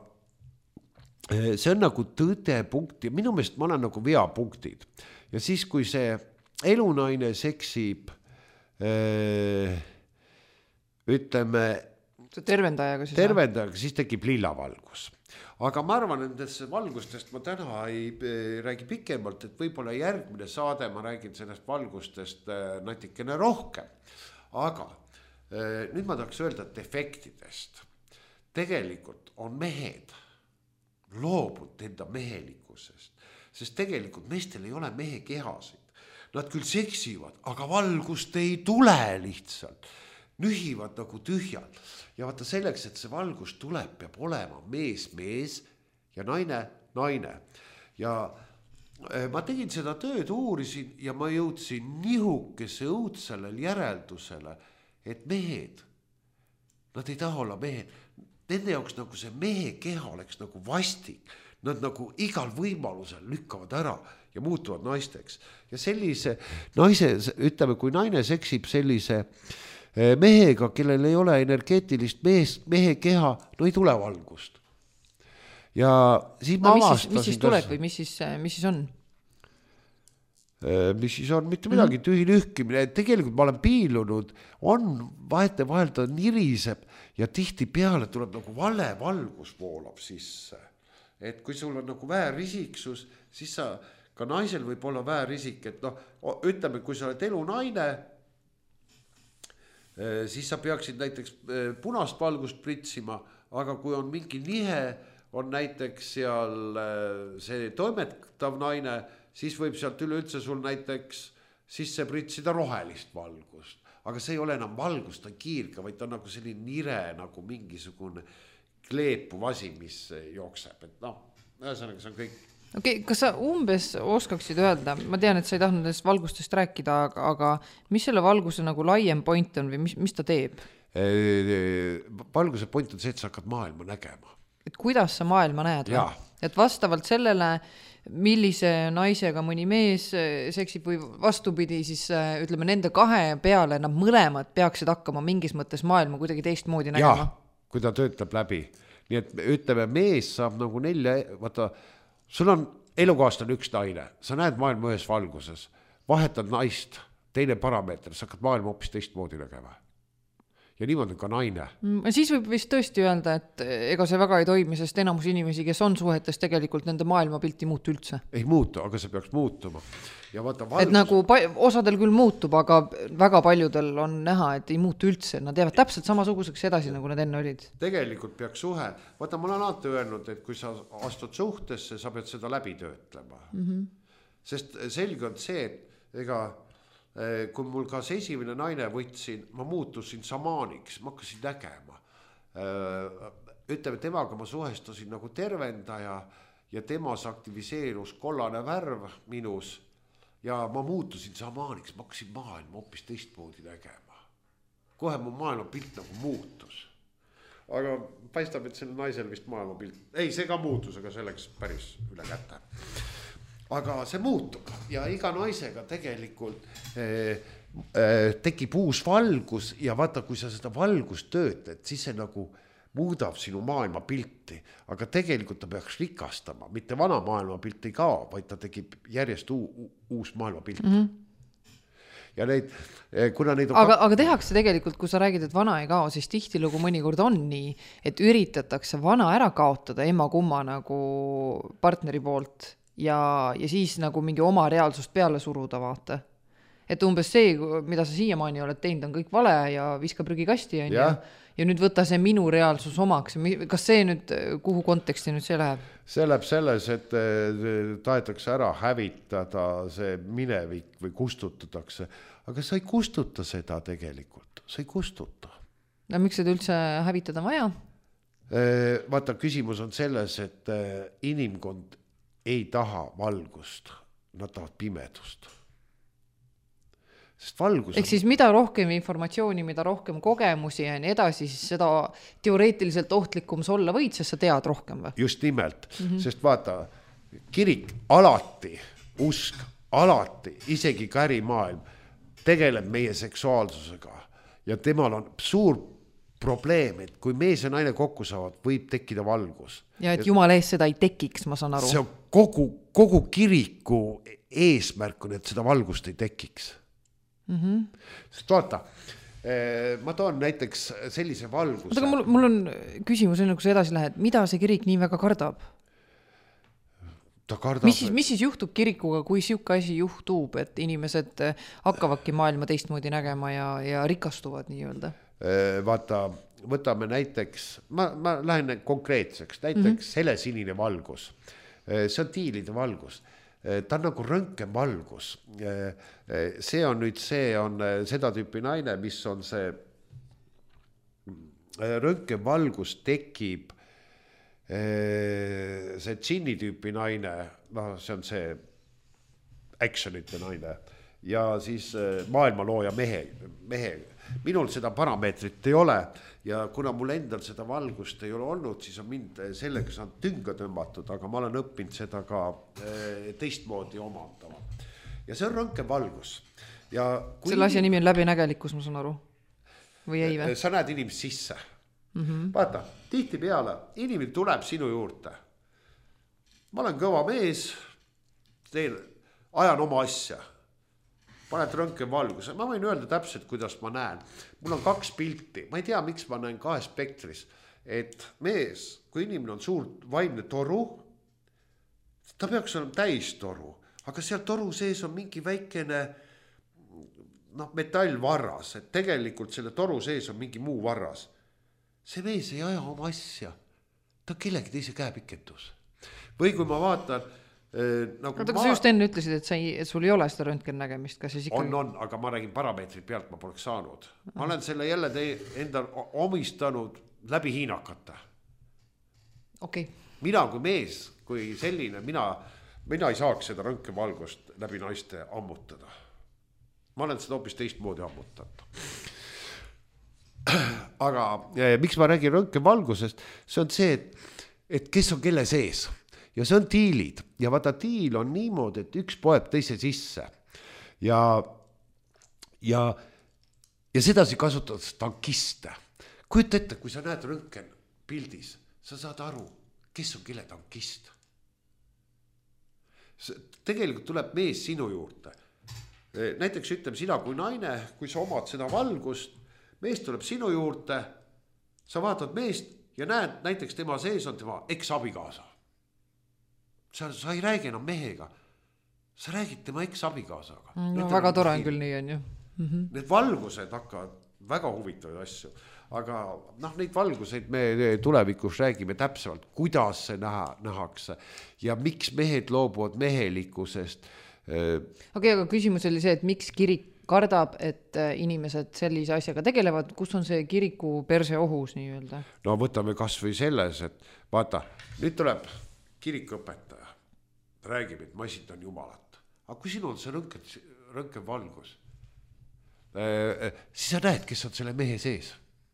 see on nagu tõdepunkt ja minu meelest ma olen nagu veapunktid. Ja siis, kui see elunaine seksib, ütleme, see tervendajaga siis? Tervendajaga, siis tekib lilla valgus. Aga ma arvan, nendest valgustest ma täna ei räägi pikemalt, et võib-olla järgmine saade ma räägin sellest valgustest natikene rohkem. Aga nüüd ma tahaks öelda defektidest. Tegelikult on mehed loobunud enda mehelikkusest, sest tegelikult meestel ei ole mehe kehasid. Nad küll seksivad, aga valgust ei tule lihtsalt. Nühivad nagu tühjalt. Ja vaata selleks, et see valgus tuleb, peab olema mees ja naine. Ja ma tegin seda tööd, uurisin ja ma jõudsin nihukese õudsele järeldusele, et mehed, nad ei taha olla mehed. Nende jaoks nagu see mehe keha oleks nagu vastik. Nad nagu igal võimalusel lükkavad ära ja muutuvad naisteks. Ja sellise naise, ütleme, kui naine seksib sellise mehega, kellel ei ole energeetilist mehe keha, no ei tule valgust. Ja siis ma avastasin... Mis siis tuleb või mis siis on? Mis siis on, mitte midagi, tühi lühkimine. Tegelikult ma olen piilunud, on vahel ta niriseb ja tihti peale tuleb nagu vale valgus voolab sisse. Et kui sul on nagu väärrisiksus, siis ka naisel võib olla väärrisik, et ütleme, kui sa oled elunaine, siis sa peaksid näiteks punast valgust pritsima, aga kui on mingi nihe, on näiteks seal see toimetav naine, siis võib sealt üleüldse sul näiteks sisse pritsida rohelist valgust. Aga see ei ole enam valgust, ta on kiirga, vaid ta on nagu selline nire, nagu mingisugune kleepuv asi, mis jookseb. Et ühesõnaga see on kõik. Okei, kas sa umbes oskaksid öelda, ma tean, et sa ei tahtnud nendest valgustest rääkida, aga mis selle valguse nagu laiem point on või mis ta teeb? Valguse point on see, et sa hakkad maailma nägema. Et kuidas sa maailma näed? Et vastavalt sellele, millise naisega mõni mees seksib või vastupidi, siis ütleme nende kahe peale nad mõlemad peaksid hakkama mingis mõttes maailma kuidagi teistmoodi nägema. Kui ta töötab läbi. Nii et ütleme, mees saab nagu 4, vaata, sul on elukaaslane üks naine, sa näed maailma ühes valguses, vahetad naist, teine parameeter, sa hakkad maailma hoopis teistmoodi nägema. Ja niimoodi ka naine. Siis võib vist tõesti öelda, et ega see väga ei toimi, sest enamus inimesi, kes on suhetes, tegelikult nende maailmapilt ei muutu üldse. Ei muutu, aga see peaks muutuma. Ja vaata, valgus... Et nagu osadel küll muutub, aga väga paljudel on näha, et ei muutu üldse. Nad jäävad täpselt samasuguseks edasi, nagu nad enne olid. Tegelikult peaks suhe. Vaata, ma olen alati öelnud, et kui sa astud suhtesse, sa pead seda läbi töötlema. Sest selge on see, et ega... kui mul ka see esimene naine võtsin, ma muutusin samaaniks, ma hakkasin nägema. Ütleme, temaga ma suhestusin nagu tervendaja ja temas aktiviseerus kollane värv minus ja ma muutusin samaaniks, ma hakkasin maailma hoopis teistmoodi nägema. Kohe mu maailmapilt nagu muutus. Aga paistab, et selle naisel vist maailmapilt, ei, see ka muutus, aga selleks päris üle kätte. Aga see muutub ja iga naisega tegelikult tekib uus valgus ja vaata, kui sa seda valgust töötad, siis see nagu muudab sinu maailma pilti, aga tegelikult ta peaks rikastama, mitte vana maailma pilt ei kao, vaid ta tekib järjest uus maailma pilt. Ja neid, kuna neid on... aga tehakse tegelikult, kui sa räägid, et vana ei kao, siis tihtilugu mõnikord on nii, et üritatakse vana ära kaotada ema kumma nagu partneri poolt ja siis nagu mingi oma reaalsust peale suruda, vaata. Et umbes see, mida sa siiamaani oled teinud, on kõik vale ja viska prügikasti ja nüüd võta see minu reaalsus omaks. Kas see nüüd, kuhu konteksti nüüd see läheb? See läheb selles, et tahetakse ära hävitada see minevik või kustutatakse. Aga sa ei kustuta seda tegelikult. Sa ei kustuta. No miks seda üldse hävitada vaja? Vaata, küsimus on selles, et inimkond ei taha valgust, nad tahavad pimedust. Sest valgus Ehk siis mida rohkem informatsiooni, mida rohkem kogemusi ja nii edasi, siis seda teoreetiliselt ohtlikum sa olla võid, sest sa tead rohkem või? Just nimelt, sest vaata, kirik alati, usk alati, isegi ka ärimaailm tegeleb meie seksuaalsusega ja temal on suur probleem, et kui mees ja naine kokku saavad, võib tekkida valgus. Ja et jumala ees seda ei tekiks, ma saan aru. See on kogu kiriku eesmärk on, et seda valgust ei tekiks. Sest vaata, ma toon näiteks sellise valguse. Aga mul on küsimus, enne kui sa edasi lähed, mida see kirik nii väga kardab? Ta kardab... Mis siis juhtub kirikuga, kui siuke asi juhtub, et inimesed hakkavadki maailma teistmoodi nägema ja rikastuvad nii-öelda? Vaata, võtame näiteks, ma lähen konkreetseks, näiteks helesinine valgus. See on tiilide valgus. Ta on nagu rõnkem valgus. See on nüüd, see on seda tüüpi naine, mis on see rõnkem valgus tekib see džinni tüüpi naine, see on see actionite naine ja siis maailmalooja mehe. Minul seda parameetrit ei ole ja kuna mul endal seda valgust ei ole olnud, siis on mind sellega saanud tünga tõmbatud, aga ma olen õppinud seda ka teistmoodi omandama. Ja see on rõnke valgus. Ja selle asja nimi on läbinägelikkus, ma saan aru. Või ei või? Sa näed inimest sisse. Vaata, tihti peale inimene tuleb sinu juurde. Ma olen kõva mees, ajan oma asja. Paned rõnke valguse. Ma võin öelda täpselt, kuidas ma näen. Mul on 2 pilti. Ma ei tea, miks ma näen 2 spektris. Et mees, kui inimene on suur vaimne toru, ta peaks olema täis toru. Aga seal toru sees on mingi väikene metallvarras. Et tegelikult selle toru sees on mingi muu varras. See mees ei aja oma asja. Ta kellegi teise käepikendus. Või kui ma vaatan... Aga sa just enne ütlesid, et sul ei ole seda röntgen nägemist, kas siis ikkagi... On, aga ma räägin parameetrid pealt, ma poleks saanud. Ma olen selle jälle enda omistanud läbi hiinakata. Okay. Mina kui mees, kui selline, mina ei saaks seda röntgenvalgust läbi naiste ammutada. Ma olen seda hoopis teistmoodi ammutanud. Aga miks ma räägin röntgenvalgusest, see on see, et kes on kelle sees. Ja see on tiilid ja vaata tiil on niimoodi, et üks poeb teise sisse ja sedasi kasutatakse tankiste. Kujuta ette, kui sa näed röntgen pildis, sa saad aru, kes on kelle tankist. Tegelikult tuleb mees sinu juurde. Näiteks ütleme sina kui naine, kui sa omad seda valgust, mees tuleb sinu juurde, sa vaatad meest ja näed, näiteks tema sees on tema eks-abikaasa. Sa ei räägi enam mehega, sa räägid tema eks-abikaasaga. No, väga tore on küll nii on ju. Need valgused hakkavad väga huvitavaid asju, aga neid valguseid me tulevikus räägime täpsemalt, kuidas see nähakse ja miks mehed loobuvad mehelikkusest. Okei, aga küsimus oli see, et miks kirik kardab, et inimesed sellise asjaga tegelevad, kus on see kiriku perse ohus nii-öelda? No võtame kas või selles, et vaata, nüüd tuleb kirikuõpetaja, räägib, et ma esindan Jumalat. Aga kui sinu on see rõnken valgus, siis sa näed, kes on selle mehe sees.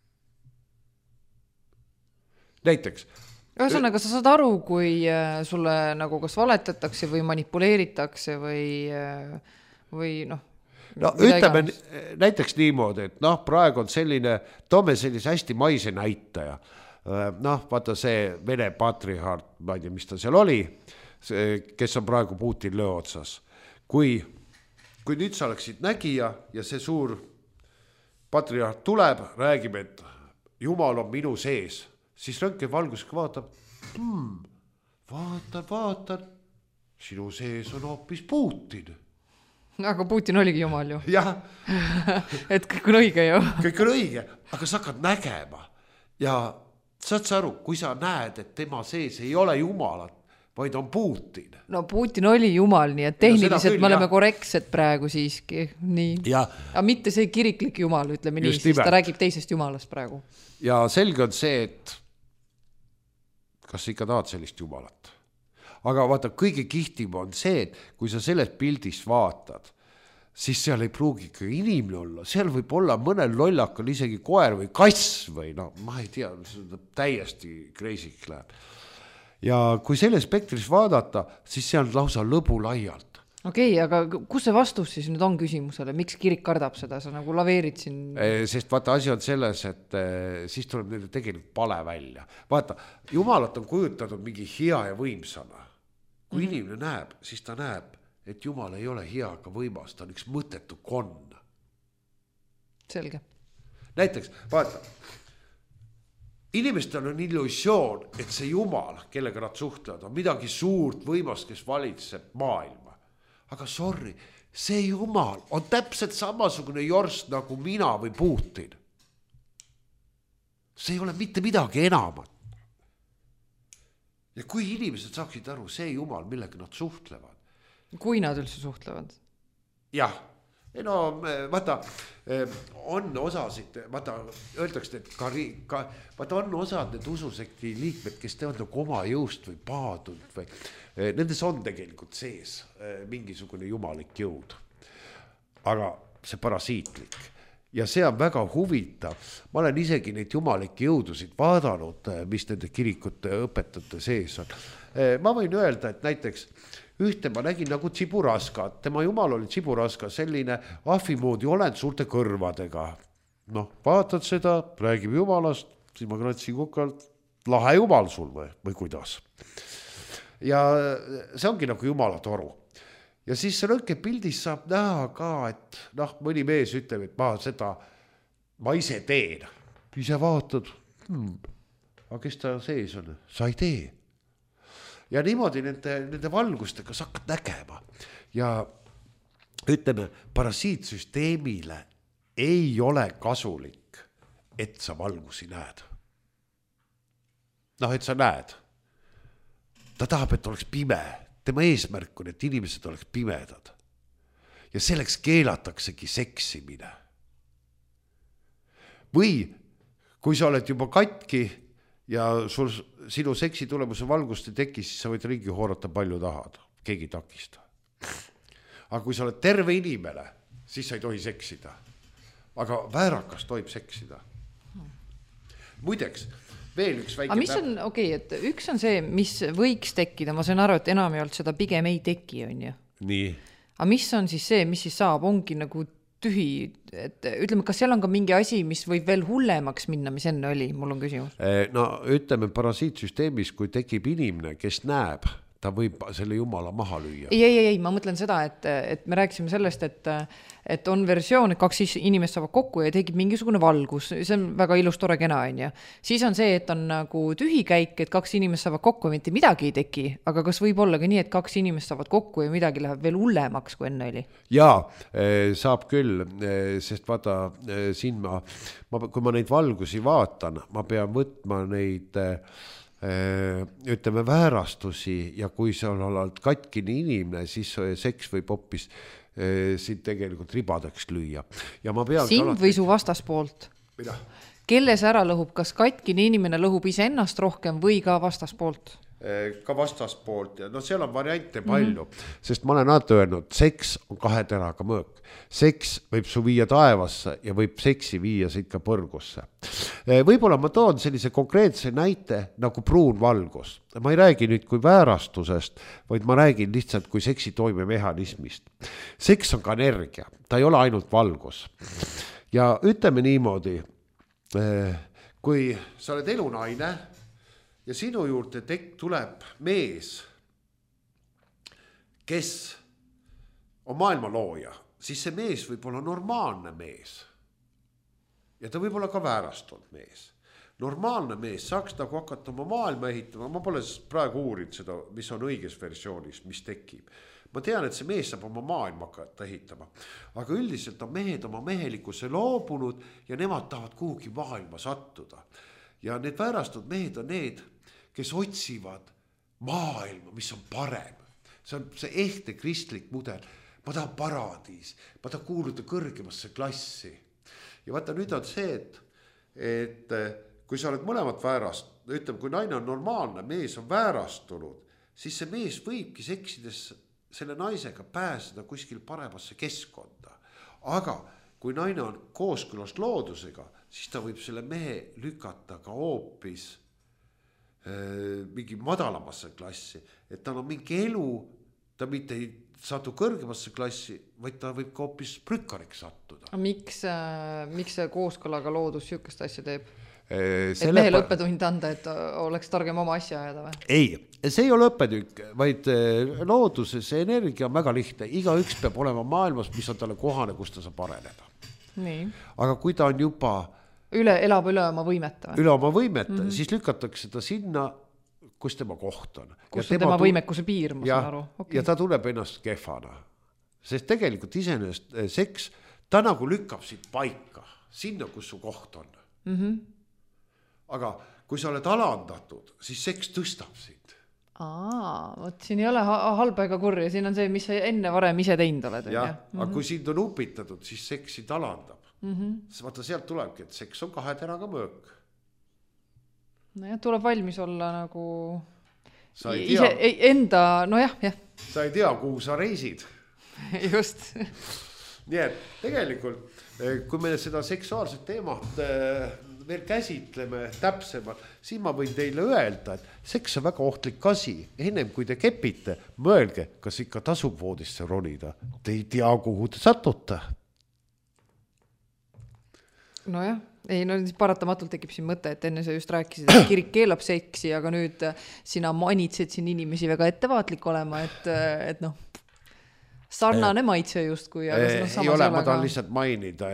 Näiteks. Ühesõnaga, sa saad aru, kui sulle nagu kas valetatakse või manipuleeritakse või ütleme näiteks niimoodi, et praegu on selline, toome sellise hästi maise näitaja. Vaata see Vene patriarh, ma ei tea, mis ta seal oli, kes on praegu Putin löö otsas. Kui nüüd sa oleksid nägija ja see suur patriarh tuleb, räägib, et Jumal on minu sees, siis rõnken valgusega vaatab, vaatan, sinu sees on hoopis Putin. Aga Putin oligi Jumal ju. Jah. Et kõik on õige ju. Kõik on õige, aga sa hakkad nägema ja saad sa aru, kui sa näed, et tema sees ei ole Jumalat, vaid on Putin. No Putin oli Jumal, nii et tehniliselt me oleme korrektsed praegu siiski. Nii. Aga mitte see kiriklik Jumal, ütleme nii, siis ta räägib teisest Jumalast praegu. Ja selge on see, et kas sa ikka tahad sellist Jumalat. Aga vaata, kõige kihtim on see, et kui sa sellest pildist vaatad, siis seal ei pruugi ikka inimene olla. Seal võib olla mõnel lollakal isegi koer või kass või ma ei tea, täiesti kreisiks läheb. Ja kui selle spektris vaadata, siis see on lausa lõbu laialt. Okei, aga kus see vastus siis nüüd on küsimusele? Miks kirik kardab seda? Sa nagu laveerid siin... Sest vaata, asi on selles, et siis tuleb neile tegelikult pale välja. Vaata, Jumalat on kujutatud mingi hea ja võimsana. Kui inimene näeb, siis ta näeb, et Jumal ei ole hea, aga võimas, ta on üks mõttetu konn. Selge. näiteks, vaata, inimestel on illusioon, et see Jumal, kellega nad suhtlevad, on midagi suurt, võimast, kes valitseb maailma. Aga sorry, see Jumal on täpselt samasugune jorst nagu mina või Putin. See ei ole mitte midagi enamat. Ja kui inimesed saaksid aru, see Jumal, millega nad suhtlevad. Kui nad üldse suhtlevad? Jah, no vaata, on osasid, vaata, öeldakse, et vaata on osad need ususekti liikmed, kes teevad nagu oma jõust või paadult või nendes on tegelikult sees mingisugune jumalik jõud. Aga see parasiitlik. Ja see on väga huvitav. Ma olen isegi neid jumalikke jõudusid vaadanud, mis nende kirikute õpetajate sees on. Ma võin öelda, et näiteks ühte ma nägin nagu Tsiburaska. Tema jumal oli Tsiburaska, selline ahvi moodi olend suurte kõrvadega. Noh, vaatad seda, räägib jumalast, siis ma kratsin kukalt, lahe jumal sul või kuidas. Ja see ongi nagu jumala toru. Ja siis rõnke pildis saab näha ka, et mõni mees ütleb, et ma ise teen. Ise vaatad, aga kes ta sees on? Sa ei tee. Ja niimoodi nende valgustega sa hakkad nägema. Ja ütleme, parasiitsüsteemile ei ole kasulik, et sa valgusi näed. Et sa näed. Ta tahab, et oleks pime. Tema eesmärk on, et inimesed oleks pimedad. Ja selleks keelataksegi seksimine. Või kui sa oled juba katki ja sinu seksi tulemuse valgust ei teki, siis sa võid ringi hoorata palju tahad. Keegi takista. Aga kui sa oled terve inimene, siis sa ei tohi seksida. Aga väärakas tohib seksida. Muideks, veel üks väike... Aga mis on, et üks on see, mis võiks tekkida, ma sain aru, et enam ei olnud seda pigem ei teki, on ju. Nii. Aga mis on siis see, mis siis saab, ongi nagu tühi, et ütleme, kas seal on ka mingi asi, mis võib veel hullemaks minna, mis enne oli, mul on küsimus. No ütleme parasiitsüsteemis, kui tekib inimene, kes näeb, ta võib selle jumala maha lüüa. Ei, ma mõtlen seda, et me rääkisime sellest, et on versioon, et kaks inimest saavad kokku ja tekib mingisugune valgus, see on väga ilus, tore, kena, on ju. Siis on see, et on nagu tühikäik, et kaks inimest saavad kokku ja mitte midagi ei teki, aga kas võib olla ka nii, et kaks inimest saavad kokku ja midagi läheb veel hullemaks, kui enne oli? Jaa, saab küll, sest vaata, siin kui ma neid valgusi vaatan, ma pean võtma neid ütleme väärastusi ja kui sa oled katkine inimene, siis seks võib hoopis sind tegelikult ribadeks lüüa. Ja ma pean sind alati... või su vastaspoolt? Mida? Kelles ära lõhub, kas katkine inimene lõhub ise ennast rohkem või ka vastaspoolt? Ka vastaspoolt ja seal on variante palju, sest ma olen alati öelnud, seks on kahe teraga mõõk. Seks võib su viia taevasse ja võib seksi viia siit ka põrgusse. Võib-olla ma toon sellise konkreetse näite nagu pruun valgus. Ma ei räägi nüüd kui väärastusest, vaid ma räägin lihtsalt kui seksi toimemehhanismist. Seks on ka energia, ta ei ole ainult valgus. Ja ütleme niimoodi, kui sa oled elunaine ja sinu juurde tuleb mees, kes on maailma looja, siis see mees võib olla normaalne mees. Ja ta võib olla ka väärastunud mees. Normaalne mees saaks nagu hakata oma maailma ehitama. Ma pole praegu uurinud seda, mis on õiges versioonis, mis tekib. Ma tean, et see mees saab oma maailma hakata ehitama. Aga üldiselt on mehed oma mehelikkuse loobunud ja nemad tahavad kuhugi maailma sattuda. Ja need väärastunud mehed on need, kes otsivad maailma, mis on parem. See on see ehte kristlik mudel. Ma tahan paradiis, ma tahan kuuluda kõrgemasse klassi. Ja vaata, nüüd on see, et kui sa oled mõlemat väärast, ütleme, kui naine on normaalne, mees on väärastunud, siis see mees võibki seksides selle naisega pääseda kuskil paremasse keskkonda. Aga kui naine on kooskõlas loodusega, siis ta võib selle mehe lükata ka hoopis mingi madalamasse klassi, et tal on mingi elu, ta mitte ei satu kõrgemasse klassi, vaid ta võib ka hoopis prükkariks sattuda. Miks see kooskõlaga loodus süükest asja teeb? Et mehele õppetund anda, et oleks targem oma asja ajada või? Ei, see ei ole õppetükk, vaid looduses see energia on väga lihtne. Iga üks peab olema maailmas, mis on talle kohane, kus ta saab areneda. Nii. Aga kui ta on juba elab üle oma võimete või? Üle oma võimete, siis lükatakse ta sinna, kus tema koht on. Kus on tema võimekuse piir, ma saan aru. Ja ta tuleb ennast kehvana. Sest tegelikult iseenesest seks, ta nagu lükkab siit paika, sinna, kus su koht on. Aga kui sa oled alandatud, siis seks tõstab sind. Vot siin ei ole halba ega kurja, siin on see, mis sa enne varem ise teinud oled. Aga kui sind on upitatud, siis seks sind alandab. Vaata sealt tulebki, et seks on 2 teraga mõõk. Nojah, tuleb valmis olla nagu enda, nojah. Sa ei tea, kuhu sa reisid. Just. Nii et tegelikult, kui me seda seksuaalset teemat veel käsitleme täpsemalt, siis ma võin teile öelda, et seks on väga ohtlik asi. Ennem kui te kepite, mõelge, kas ikka tasub voodisse ronida. Te ei tea, kuhu te satute. Nojah, paratamatult tekib siin mõte, et enne sa just rääkisid, et kirik keelab seksi, aga nüüd sina manitsed siin inimesi väga ettevaatlik olema, et sarnane maitse just kui. Ei ole, ma tahan lihtsalt mainida,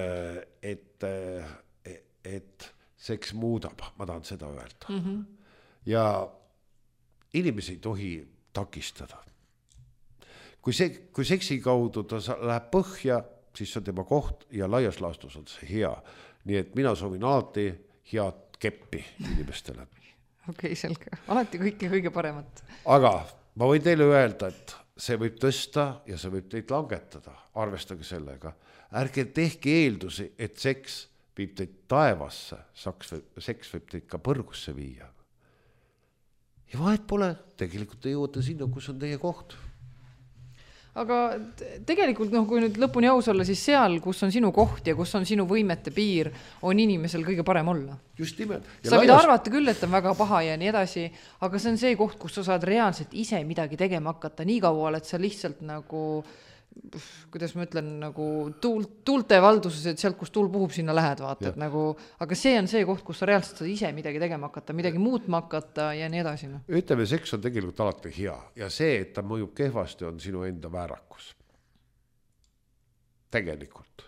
et seks muudab, ma tahan seda öelda. Ja inimesi ei tohi takistada. Kui seksi kaudu ta läheb põhja, siis on tema koht ja laias laastus on see hea. Nii et mina soovin alati head keppi inimestele. Okei, selge. Alati kõige paremat. Aga ma võin teile öelda, et see võib tõsta ja see võib teid langetada. Arvestage sellega. Ärge tehke eeldusi, et seks viib teid taevasse. Seks võib teid ka põrgusse viia. Ja vahet pole, tegelikult te jõuate sinna, kus on teie koht. Aga tegelikult, kui nüüd lõpuni aus olla, siis seal, kus on sinu koht ja kus on sinu võimete piir, on inimesel kõige parem olla. Just nimelt. Sa võid arvata küll, et on väga paha ja nii edasi, aga see on see koht, kus sa saad reaalselt ise midagi tegema hakata. Nii kaua oled sa lihtsalt nagu, kuidas ma ütlen, nagu tuulte valduses, et sealt, kus tuul puhub, sinna lähed vaata. Aga see on see koht, kus sa reaalselt saad ise midagi tegema hakata, midagi muutma hakata ja nii edasi. Ütleme, seks on tegelikult alati hea ja see, et ta mõjub kehvasti, on sinu enda väärakus. Tegelikult.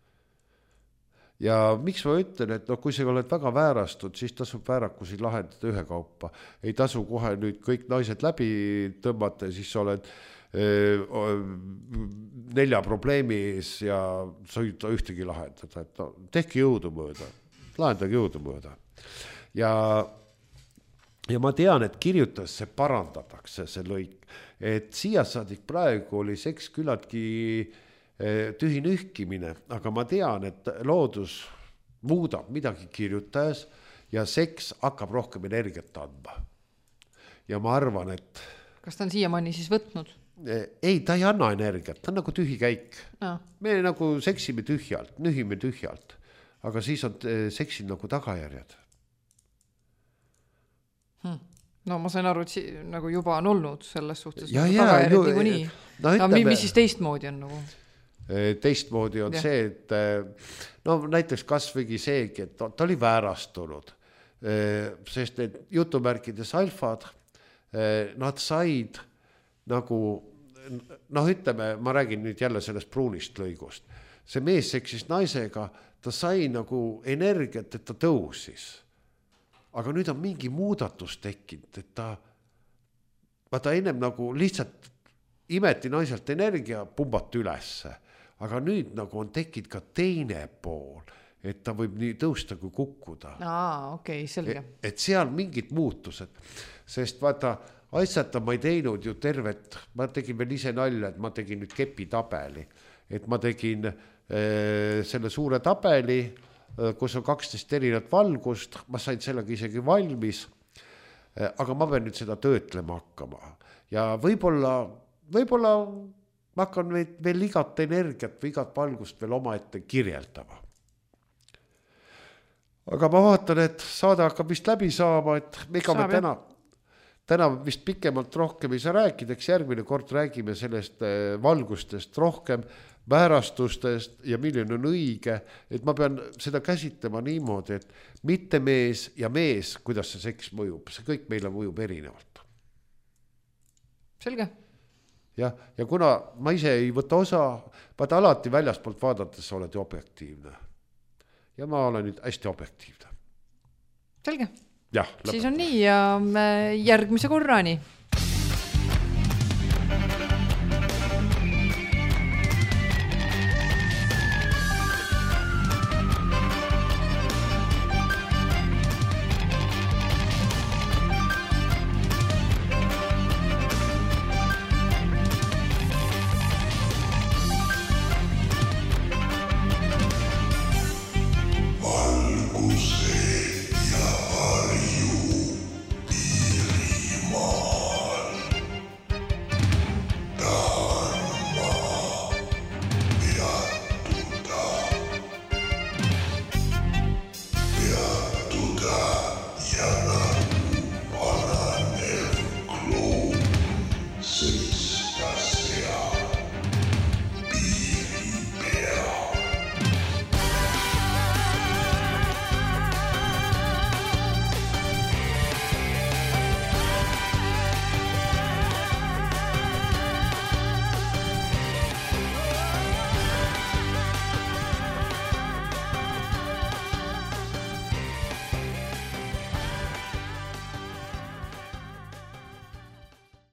Ja miks ma ütlen, et kui sa oled väga väärastud, siis tasub väärakusi lahendada ühe kaupa. Ei tasu kohe nüüd kõik naised läbi tõmmata ja siis sa oled 4 probleemi ees ja sa ei ühtegi lahendada. Tehke jõudu mööda, lahendage jõudu mööda. Ja ma tean, et kirjutas see parandatakse, see lõik. Et siia saadik praegu oli seks küllaltki tühi nühkimine, aga ma tean, et loodus muudab midagi kirjutajas ja seks hakkab rohkem energiat andma. Ja ma arvan, et... Kas ta on siiamaani siis võtnud? Ei, ta ei anna energiat, ta on nagu tühi käik. Me nagu seksime tühjalt, nühime tühjalt, aga siis on seksil nagu tagajärjed. No ma sain aru, et nagu juba on olnud selles suhtes tagajärjed nagu nii. Mis siis teistmoodi on nagu? Teistmoodi on see, et näiteks kasvõigi seegi, et ta oli väärastunud, sest need jutumärkides alfad, nad said nagu, ütleme, ma räägin nüüd jälle sellest pruunist lõigust. See mees seksis naisega, ta sai nagu energiat, et ta tõusis. Aga nüüd on mingi muudatus tekkinud, et ta ennem nagu lihtsalt imeti naiselt energia pumbati ülesse. Aga nüüd nagu on tekkinud ka teine pool, et ta võib nii tõusta kui kukkuda. Okei, selge. Et seal mingid muutused, sest vaata, asjata ma ei teinud ju tervet, ma tegin veel ise nalja, et ma tegin nüüd kepitabeli, et ma tegin selle suure tabeli, kus on 12 erinevat valgust, ma sain sellega isegi valmis, aga ma pean nüüd seda töötlema hakkama ja võib-olla ma hakkan veel igat energiat või igat valgust veel oma ette kirjeldama. Aga ma vaatan, et saade hakkab vist läbi saama, et ega me täna vist pikemalt rohkem ei saa rääkida, eks järgmine kord räägime sellest valgustest rohkem, väärastustest ja milline on õige, et ma pean seda käsitlema niimoodi, et mitte mees ja mees, kuidas see seks mõjub, see kõik meile mõjub erinevalt. Selge. Ja kuna ma ise ei võta osa, vaata alati väljaspoolt vaadates sa oled objektiivne. ja ma olen nüüd hästi objektiivne. Selge. Jah, siis on nii ja järgmise korrani.